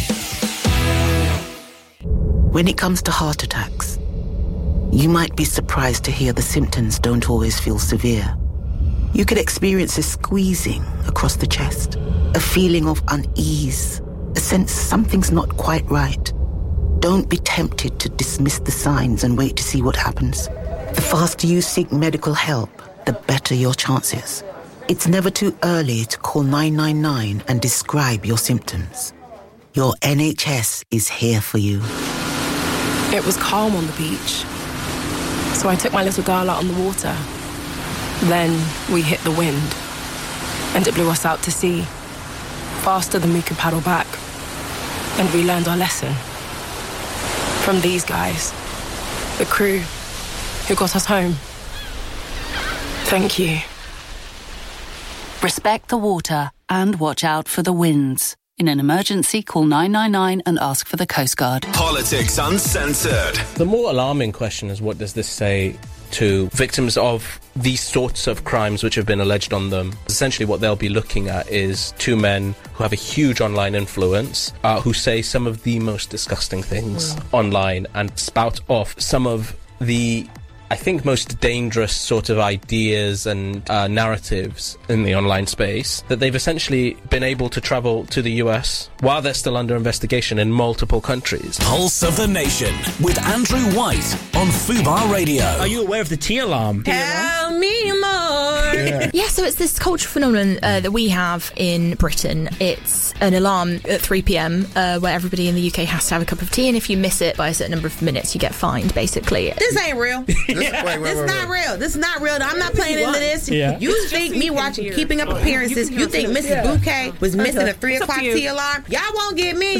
When it comes to heart attacks, you might be surprised to hear the symptoms don't always feel severe. You could experience a squeezing across the chest, a feeling of unease, a sense something's not quite right. Don't be tempted to dismiss the signs and wait to see what happens. The faster you seek medical help, the better your chances. It's never too early to call nine nine nine and describe your symptoms. Your N H S is here for you. It was calm on the beach, so I took my little girl out on the water. Then we hit the wind, and it blew us out to sea, faster than we could paddle back. And we learned our lesson from these guys, the crew who got us home. Thank you. Respect the water and watch out for the winds. In an emergency, call nine nine nine and ask for the Coast Guard. Politics Uncensored. The more alarming question is, what does this say to victims of these sorts of crimes which have been alleged on them? Essentially what they'll be looking at is two men who have a huge online influence, uh, who say some of the most disgusting things Mm. online and spout off some of the I think, most dangerous sort of ideas and uh, narratives in the online space, that they've essentially been able to travel to the U S while they're still under investigation in multiple countries. Pulse of the Nation with Andrew White on Fubar Radio. Are you aware of the tea alarm? Tell me more. Yeah. yeah, so it's this cultural phenomenon uh, that we have in Britain. It's an alarm at three p.m. Uh, where everybody in the U K has to have a cup of tea, and if you miss it by a certain number of minutes, you get fined, basically. This ain't real. This, Yeah. wait, wait, this is wait, not wait. real. This is not real. I'm not playing into this. Yeah. You think me watching Keeping Up Appearances, you think Missus Yeah. Bouquet was missing Okay. a three It's up o'clock to you. tea alarm? Y'all won't get me.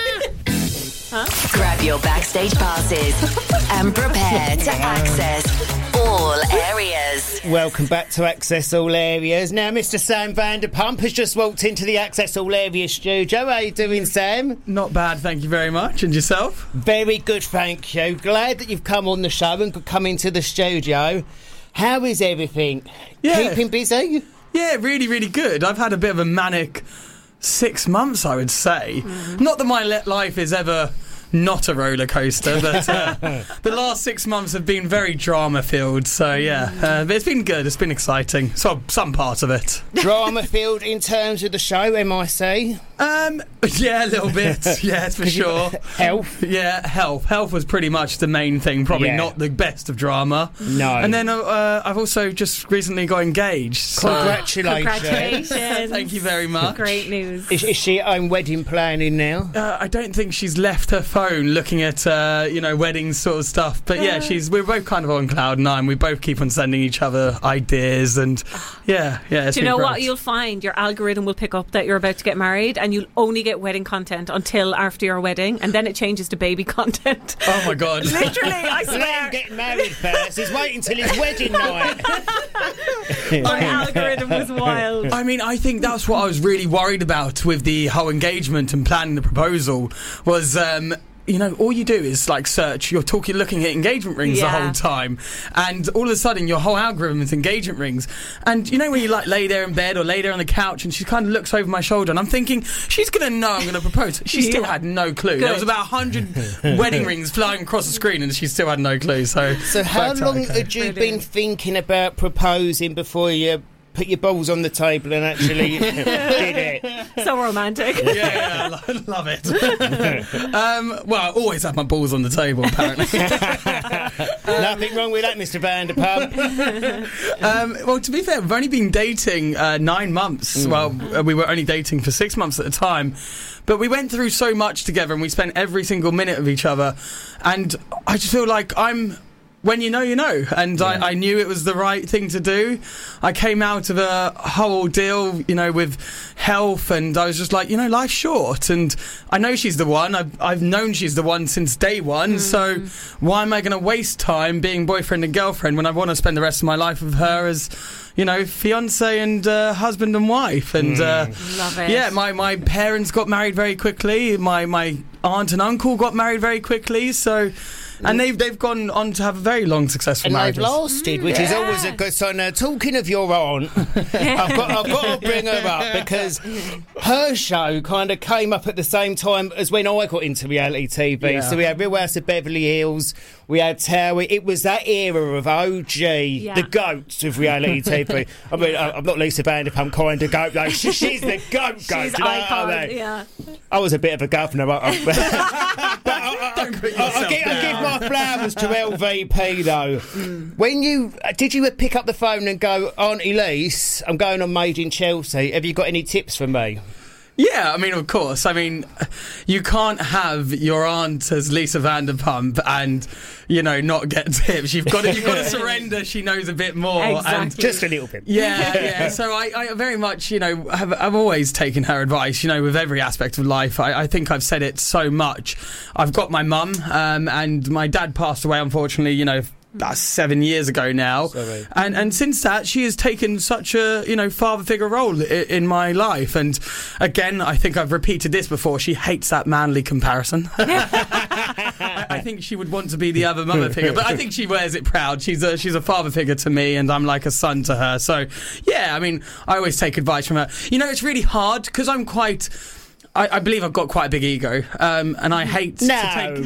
Grab your backstage passes and prepare to access all areas. Welcome back to Access All Areas. Now, Mister Sam Vanderpump has just walked into the Access All Areas studio. How are you doing, Sam? Not bad, thank you very much. And yourself? Very good, thank you. Glad that you've come on the show and could come into the studio. How is everything? Yeah. Keeping busy? Yeah, really, really good. I've had a bit of a manic six months, I would say. Mm-hmm. Not that my le- life is ever not a roller coaster, but uh, the last six months have been very drama filled. So yeah, uh, but it's been good. It's been exciting. So some part of it. Drama filled in terms of the show, M I C? Um, yeah, a little bit. Yes, for 'Cause you- sure. Health? Yeah, health. Health was pretty much the main thing. Probably Yeah. not the best of drama. No. And then uh, I've also just recently got engaged. So. Congratulations. Congratulations. Thank you very much. Great news. Is, is she at home wedding planning now? Uh, I don't think she's left her phone looking at uh, you know, weddings sort of stuff. But yeah, she's we're both kind of on cloud nine. We both keep on sending each other ideas, and yeah, yeah. It's Do you been know great. what? You'll find your algorithm will pick up that you're about to get married, and you'll only get wedding content until after your wedding, and then it changes to baby content. Oh my god! Literally, I Let swear. him get married first. He's waiting till his wedding night. My algorithm was wild. I mean, I think that's what I was really worried about with the whole engagement and planning the proposal was, um, you know, all you do is like search, you're talking, looking at engagement rings the Yeah. whole time, and all of a sudden your whole algorithm is engagement rings. And you know when you like lay there in bed or lay there on the couch and she kind of looks over my shoulder and I'm thinking, she's going to know I'm going to propose. She still Yeah. had no clue. There was about a hundred wedding rings flying across the screen and she still had no clue. So, So how worked out long okay. had you been thinking about proposing before you put your balls on the table and actually did it? So romantic. Yeah, I lo- love it. um, well, I always have my balls on the table, apparently. Nothing wrong with that, Mister Vanderpump. um, well, to be fair, we've only been dating uh, nine months. Mm. Well, uh, we were only dating for six months at the time. But we went through so much together and we spent every single minute of each other. And I just feel like I'm... When you know, you know. And I, I knew it was the right thing to do. I came out of a whole deal, you know, with health, and I was just like, you know, life's short. And I know she's the one. I've, I've known she's the one since day one. Mm. So why am I going to waste time being boyfriend and girlfriend when I want to spend the rest of my life with her as, you know, fiance and uh, husband and wife? And uh, Love it. yeah, my, my parents got married very quickly. My, my aunt and uncle got married very quickly. So... And they've they've gone on to have a very long, successful And marriages. they've lasted, which is always a good sign. Now, talking of your aunt, I've got, I've got to bring her up because her show kind of came up at the same time as when I got into reality T V. Yeah. So we had Real House of Beverly Hills, we had Tower. It was that era of O G, Yeah. the goats of reality T V. I mean, I- I'm not Lisa Vanderpump kind of goat, though. She, she's the goat goat. She's do you know icon. what I mean? Yeah. I was a bit of a governor. But I, but I, I, Don't put I, I, yourself give, I give down. my flowers to L V P though. When you uh, did you pick up the phone and go, Auntie Lise, I'm going on Made in Chelsea. Have you got any tips for me? Yeah, I mean, of course. I mean, you can't have your aunt as Lisa Vanderpump and, you know, not get tips. You've got to, you've got to surrender. She knows a bit more. Exactly. And Just a little bit. yeah, yeah. So I, I very much, you know, have I've always taken her advice, you know, with every aspect of life. I, I think I've said it so much. I've got my mum, um, and my dad passed away, unfortunately, you know, that's seven years ago now. Sorry. And and since that, she has taken such a, you know, father figure role i- in my life. And again, I think I've repeated this before, she hates that manly comparison. I, I think she would want to be the other mother figure, but I think she wears it proud. She's a she's a father figure to me, and I'm like a son to her. So yeah, I mean, I always take advice from her. You know, it's really hard because I'm quite. I, I believe I've got quite a big ego, um, and I hate No. to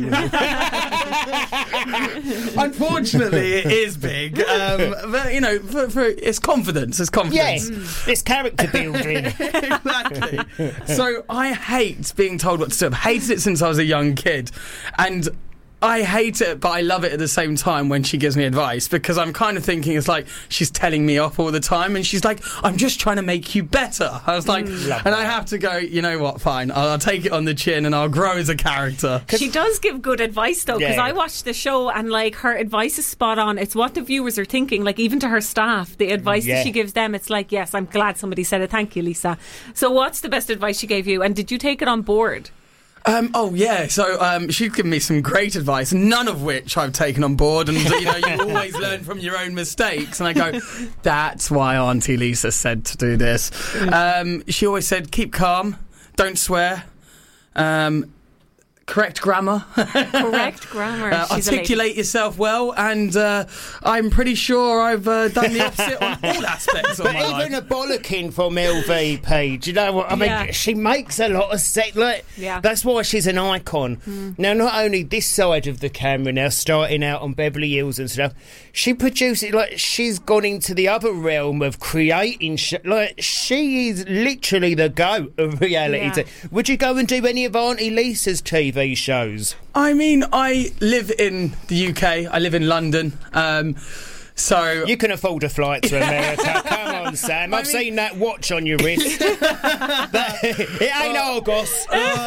take... Unfortunately, it is big. Um, but, you know, for, for, it's confidence. It's confidence. Yes, it's character building. Exactly. So I hate being told what to do. I've hated it since I was a young kid. And I hate it, but I love it at the same time when she gives me advice, because I'm kind of thinking it's like she's telling me off all the time, and she's like, I'm just trying to make you better. I was like, Mm. and I have to go, you know what, fine, I'll, I'll take it on the chin and I'll grow as a character. She does give good advice though, because Yeah. I watched the show and like her advice is spot on. It's what the viewers are thinking, like even to her staff, the advice Yeah. that she gives them, it's like, yes, I'm glad somebody said it. Thank you, Lisa. So what's the best advice she gave you, and did you take it on board? Um, oh yeah, so um, she's given me some great advice, none of which I've taken on board. And you know, you always learn from your own mistakes. And I go, that's why Auntie Lisa said to do this. Um, she always said, keep calm, don't swear, um, correct grammar, Correct grammar. uh, She's a lady. articulate yourself well, and uh, I'm pretty sure I've uh, done the opposite on all aspects of But my life. even a bollocking from L V P, do you know what I mean? Yeah. She makes a lot of sense. Like, Yeah. that's why she's an icon. Mm. Now, not only this side of the camera now, starting out on Beverly Hills and stuff, she produces, like, she's gone into the other realm of creating. Sh- like, she is literally the goat of reality. Yeah. T V. Would you go and do any of Auntie Lisa's T V shows? I mean, I live in the U K. I live in London. Um, so you can afford a flight to America. Come on, Sam. I've seen that watch on your wrist. That- it ain't Argos.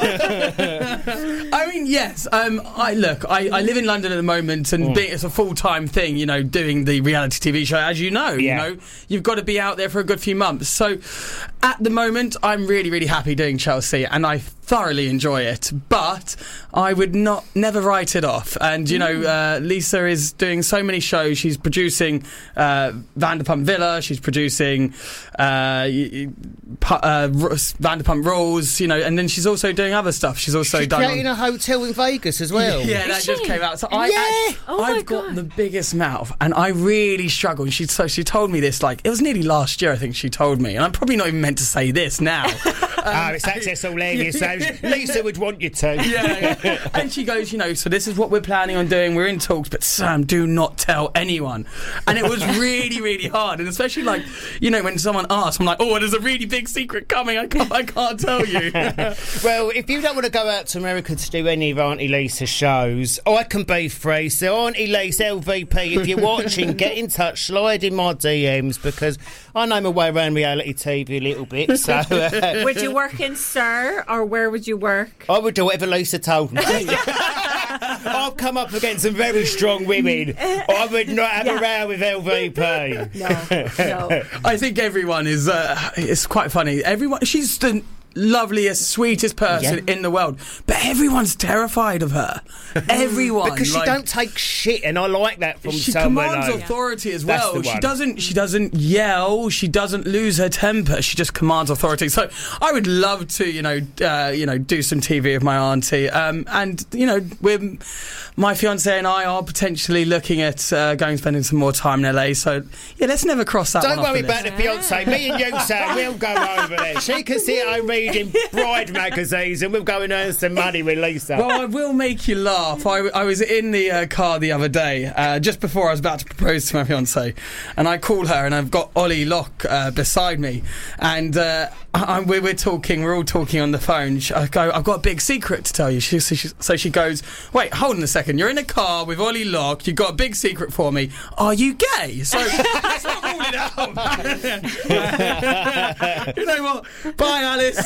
I mean, yes. Um, I look. I, I live in London at the moment, and Mm. being, it's a full time thing. You know, doing the reality T V show, as you know. Yeah. You know, you've got to be out there for a good few months. So, at the moment, I'm really, really happy doing Chelsea, and I thoroughly enjoy it. But I would not never write it off. And you know, uh, Lisa is doing so many shows. She's producing uh, Vanderpump Villa. She's producing uh, y- y- pu- uh, R- Vanderpump Rules. You know, and then she's also doing other stuff. She's also She's done. creating a hotel in Vegas as well. Yeah, that just came out. So I, Yeah. act- Oh my I've got the biggest mouth, and I really struggle. And she, so she told me this, like, it was nearly last year, I think she told me, and I'm probably not even meant to say this now. Ah, it's Access All Areas, so Lisa would want you to. Yeah, yeah. And she goes, you know, so this is what we're planning on doing. We're in talks, but Sam, do not tell anyone. And it was really, really hard. And especially like, you know, when someone asks, I'm like, oh, there's a really big secret coming. I can't, I can't tell you. Well, if you don't want to go out to America to do any of Auntie Lisa's shows, I can be free. So Auntie Lisa, L V P, if you're watching, get in touch, slide in my D Ms, because I know my way around reality T V a little bit. So uh, Would you work in Sir, or where would you work? I would do whatever Lisa told me. I've come up against some very strong women. I would not have a row with L V P. I think everyone is. Uh, it's quite funny. Everyone. She's the loveliest, sweetest person Yeah. in the world, but everyone's terrified of her. Everyone, Because she like- don't take shit, and I like that from She someone. commands like- authority as That's well. the She one. doesn't. She doesn't yell. She doesn't lose her temper. She just commands authority. So I would love to, you know, uh, you know, do some T V with my auntie. Um, and you know, we're my fiance and I are potentially looking at uh, going spending some more time in L A. So yeah, let's never cross that. Don't one off worry the about list. the fiance. Me and you, Sam, we'll go over there. She can sit home reading bride magazines, and we'll go and earn some money with Lisa. Well, I will make you laugh. I, I was in the uh, car the other day, uh, just before I was about to propose to my fiancée, and I call her, and I've got Ollie Locke uh, beside me, and uh, I, we're, we're talking, we're all talking on the phone. She, I go, I've got a big secret to tell you. She, so, she, so she goes, wait, hold on a second. You're in a car with Ollie Locke. You've got a big secret for me. Are you gay? So let's not rule it out. You know what? Bye, Alice.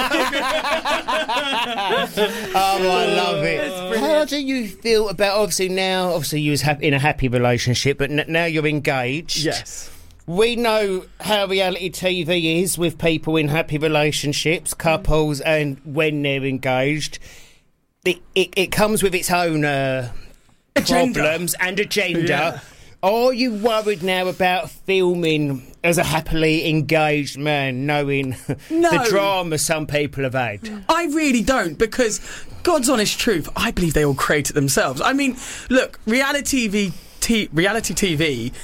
Oh, I love it. How do you feel about, obviously now, obviously you was hap- in a happy relationship, but n- now you're engaged. Yes. We know how reality T V is with people in happy relationships, couples, and when they're engaged. It, it, it comes with its own uh, Agenda. problems and agenda. Yeah. Are you worried now about filming as a happily engaged man, knowing No. the drama some people have had? I really don't, because God's honest truth, I believe they all create it themselves. I mean, look, reality T V, t- reality T V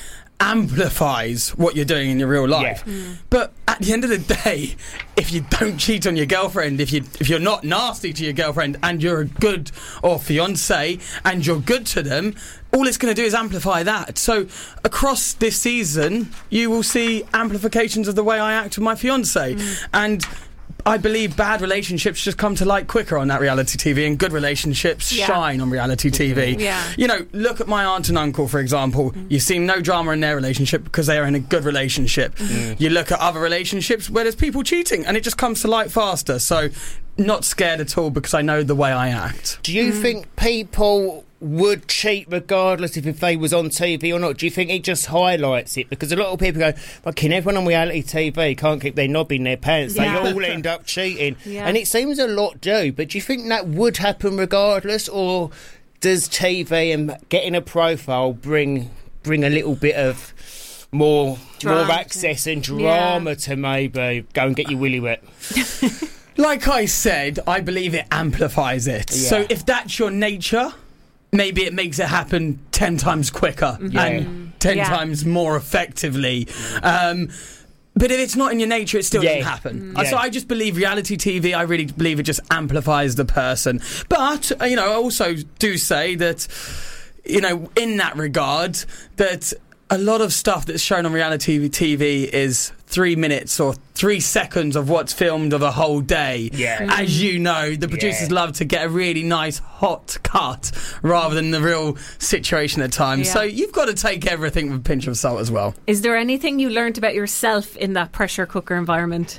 amplifies what you're doing in your real life. Yeah. Mm. But at the end of the day, if you don't cheat on your girlfriend, if you if you're not nasty to your girlfriend, and you're a good or fiance, and you're good to them, all it's going to do is amplify that. So across this season, you will see amplifications of the way I act with my fiance, mm. and I believe bad relationships just come to light quicker on that reality T V, and good relationships yeah. shine on reality T V. Yeah. You know, look at my aunt and uncle, for example. Mm. You've seen no drama in their relationship because they are in a good relationship. Mm. You look at other relationships where there's people cheating, and it just comes to light faster. So, not scared at all because I know the way I act. Do you mm. think people would cheat regardless if, if they was on T V or not? Do you think it just highlights it? Because a lot of people go, fucking everyone on reality T V can't keep their knob in their pants. Yeah. They all end up cheating. Yeah. And it seems a lot do. But do you think that would happen regardless? Or does T V and getting a profile bring bring a little bit of more, more access and drama yeah. to maybe go and get your willy wet? Like I said, I believe it amplifies it. Yeah. So if that's your nature, maybe it makes it happen ten times quicker yeah. and ten yeah. times more effectively. Um, but if it's not in your nature, it still yeah. doesn't happen. Yeah. So I just believe reality T V, I really believe it just amplifies the person. But, you know, I also do say that, you know, in that regard, that a lot of stuff that's shown on reality T V is three minutes or three seconds of what's filmed of a whole day. Yeah. As you know, the producers yeah. love to get a really nice hot cut rather than the real situation at times. Yeah. So you've got to take everything with a pinch of salt as well. Is there anything you learned about yourself in that pressure cooker environment?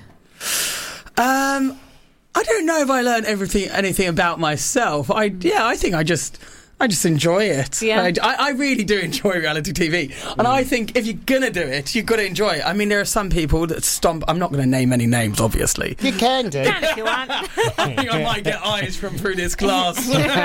Um, I don't know if I learned everything, anything about myself. I yeah, I think I just. I just enjoy it. Yeah. I, I really do enjoy reality T V. And mm. I think if you're going to do it, you've got to enjoy it. I mean, there are some people that stomp... I'm not going to name any names, obviously. You can do. Can if you want. I think I might get eyes from through this glass.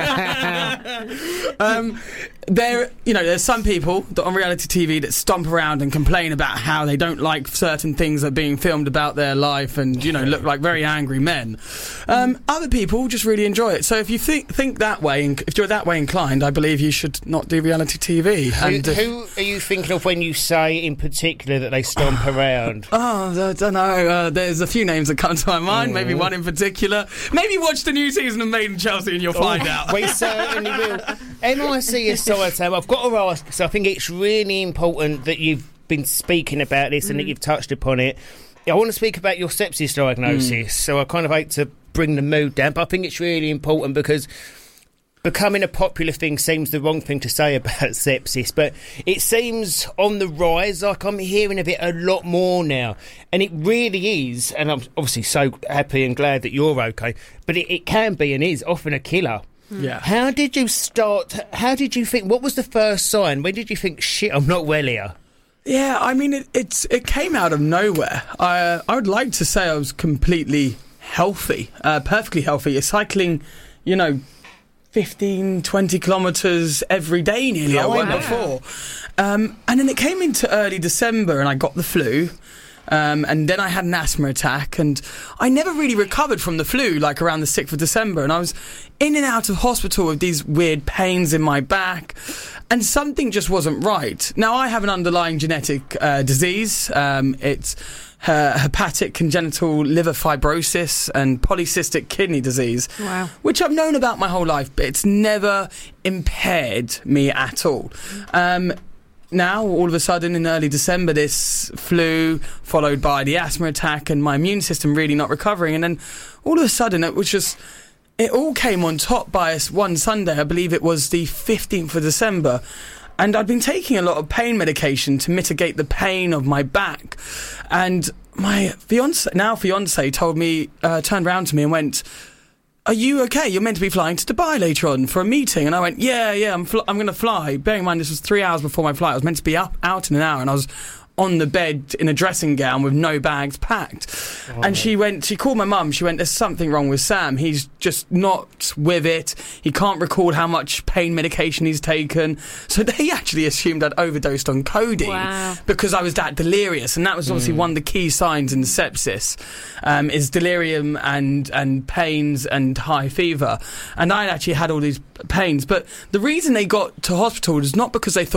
um, there, you know, there's some people that on reality T V that stomp around and complain about how they don't like certain things that are being filmed about their life and, you know, look like very angry men. Um, other people just really enjoy it. So if you think think that way, and if you're that way inclined, I believe you should not do reality T V. Who, and, uh, who are you thinking of when you say in particular that they stomp around? Oh, I don't know. Uh, there's a few names that come to my mind. Mm. Maybe one in particular. Maybe watch the new season of Made in Chelsea and you'll oh, find out. We certainly will. M I C aside, Sam, I've got to ask, because I think it's really important that you've been speaking about this mm. and that you've touched upon it. I want to speak about your sepsis diagnosis, mm. so I kind of hate to bring the mood down, but I think it's really important because becoming a popular thing seems the wrong thing to say about sepsis, but it seems on the rise. Like I'm hearing of it a lot more now, and it really is, and I'm obviously so happy and glad that you're okay, but it, it can be and is often a killer. Yeah. How did you start, how did you think, what was the first sign? When did you think, shit, I'm not well here? Yeah, I mean, it, it's it came out of nowhere. I, I would like to say I was completely healthy, uh, perfectly healthy, cycling, you know, fifteen, twenty kilometres every day nearly. Oh, I went wow. before. Um, and then it came into early December and I got the flu. Um, and then I had an asthma attack and I never really recovered from the flu, like around the sixth of December. And I was in and out of hospital with these weird pains in my back and something just wasn't right. Now, I have an underlying genetic uh, disease. Um, it's uh, hepatic congenital liver fibrosis and polycystic kidney disease, wow. which I've known about my whole life, but it's never impaired me at all. Um, Now, all of a sudden, in early December, this flu, followed by the asthma attack and my immune system really not recovering. And then all of a sudden, it was just, it all came on top by us one Sunday. I believe it was the fifteenth of December. And I'd been taking a lot of pain medication to mitigate the pain of my back. And my fiance, now fiance, told me, uh, turned around to me and went, "Are you okay? You're meant to be flying to Dubai later on for a meeting." And I went, yeah, yeah, I'm fl- I'm going to fly. Bearing in mind, this was three hours before my flight. I was meant to be up out in an hour, and I was on the bed in a dressing gown with no bags packed. Oh, and she went, she called my mum. She went, "There's something wrong with Sam. He's just not with it. He can't recall how much pain medication he's taken." So they actually assumed I'd overdosed on codeine wow. because I was that delirious. And that was obviously mm. one of the key signs in sepsis, um, is delirium and, and pains and high fever. And I actually had all these pains. But the reason they got to hospital is not because they thought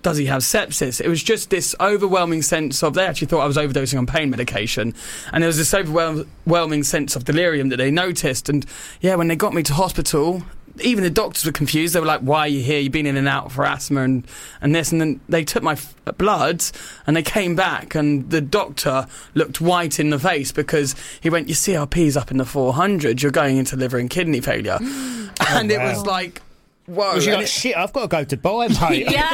does he have sepsis? It was just this overwhelming sense of, they actually thought I was overdosing on pain medication, and there was this overwhelming sense of delirium that they noticed. And yeah, when they got me to hospital, even the doctors were confused. They were like, why are you here? You've been in and out for asthma and, and this. And then they took my f- blood and they came back, and the doctor looked white in the face because he went, your C R P's up in the four hundred, you're going into liver and kidney failure. Oh, and wow. it was like, whoa. Was you And like, it- shit, I've got to go to Dubai, mate. Yeah.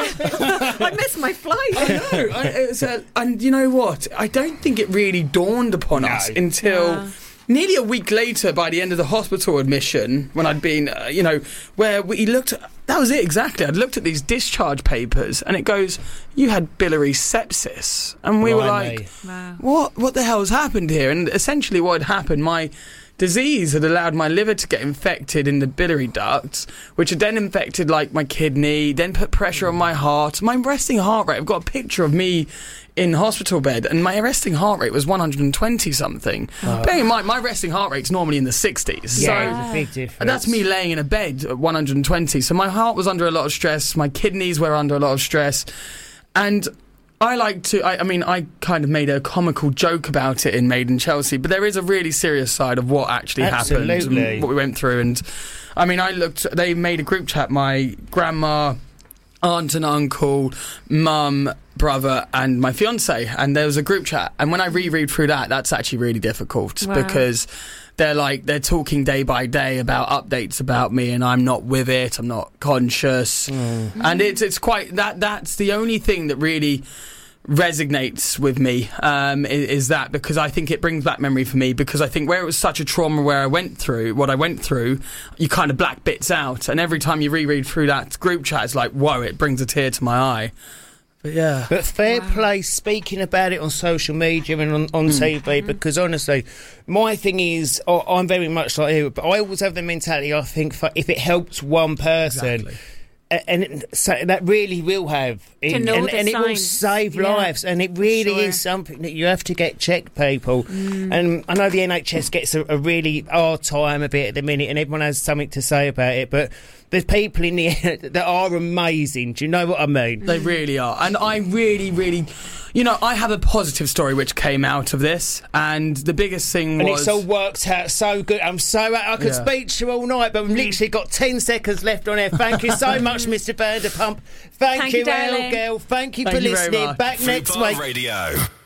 I missed my flight. I know. I, it's a, and you know what? I don't think it really dawned upon No. us until... Yeah. Nearly a week later, by the end of the hospital admission, when I'd been, uh, you know, where we looked at, that was it exactly. I'd looked at these discharge papers, and it goes, you had biliary sepsis. And we were Blimey. like, Wow. what, what the hell's happened here? And essentially what had happened, my disease had allowed my liver to get infected in the biliary ducts, which had then infected, like, my kidney, then put pressure on my heart. My resting heart rate, I've got a picture of me in hospital bed, and my resting heart rate was one hundred twenty something. Oh. Bearing in mind, my resting heart rate's normally in the sixties. Yeah, so it's a big difference. and that's me laying in a bed at one hundred twenty. So my heart was under a lot of stress, my kidneys were under a lot of stress, and I like to, I, I mean, I kind of made a comical joke about it in Made in Chelsea, but there is a really serious side of what actually happened Absolutely. and what we went through. And I mean, I looked, they made a group chat, my grandma, aunt and uncle, mum, brother and my fiance, and there was a group chat, and when I reread through that, that's actually really difficult. Wow. Because they're like, they're talking day by day about updates about me, and I'm not with it, I'm not conscious. Mm. And it's it's quite that that's the only thing that really resonates with me, um, is, is that, because I think it brings back memory for me, because I think where it was such a trauma where I went through what I went through, you kind of black bits out, and every time you reread through that group chat, it's like, whoa, it brings a tear to my eye. But yeah. But fair play speaking about it on social media and on, on T V, because honestly, my thing is, I- I'm very much like you, but I always have the mentality, I think, for if it helps one person, Exactly. a- and it, so that really will have, To in- know and, the and it will signs. save Yeah. lives, and it really Sure. is something that you have to get checked, people. And I know the N H S gets a, a really hard time a bit at the minute, and everyone has something to say about it, but there's people in the that are amazing. Do you know what I mean? They really are. And I really, really, you know, I have a positive story which came out of this, and the biggest thing And was... it's all worked out so good. I'm so... I could Yeah. speak to you all night, but we've literally got ten seconds left on air. Thank you so much, Mister Vanderpump. Thank, Thank you, you, darling. L Girl. Thank you Thank for you very listening. much. Back next Fubar week. Radio.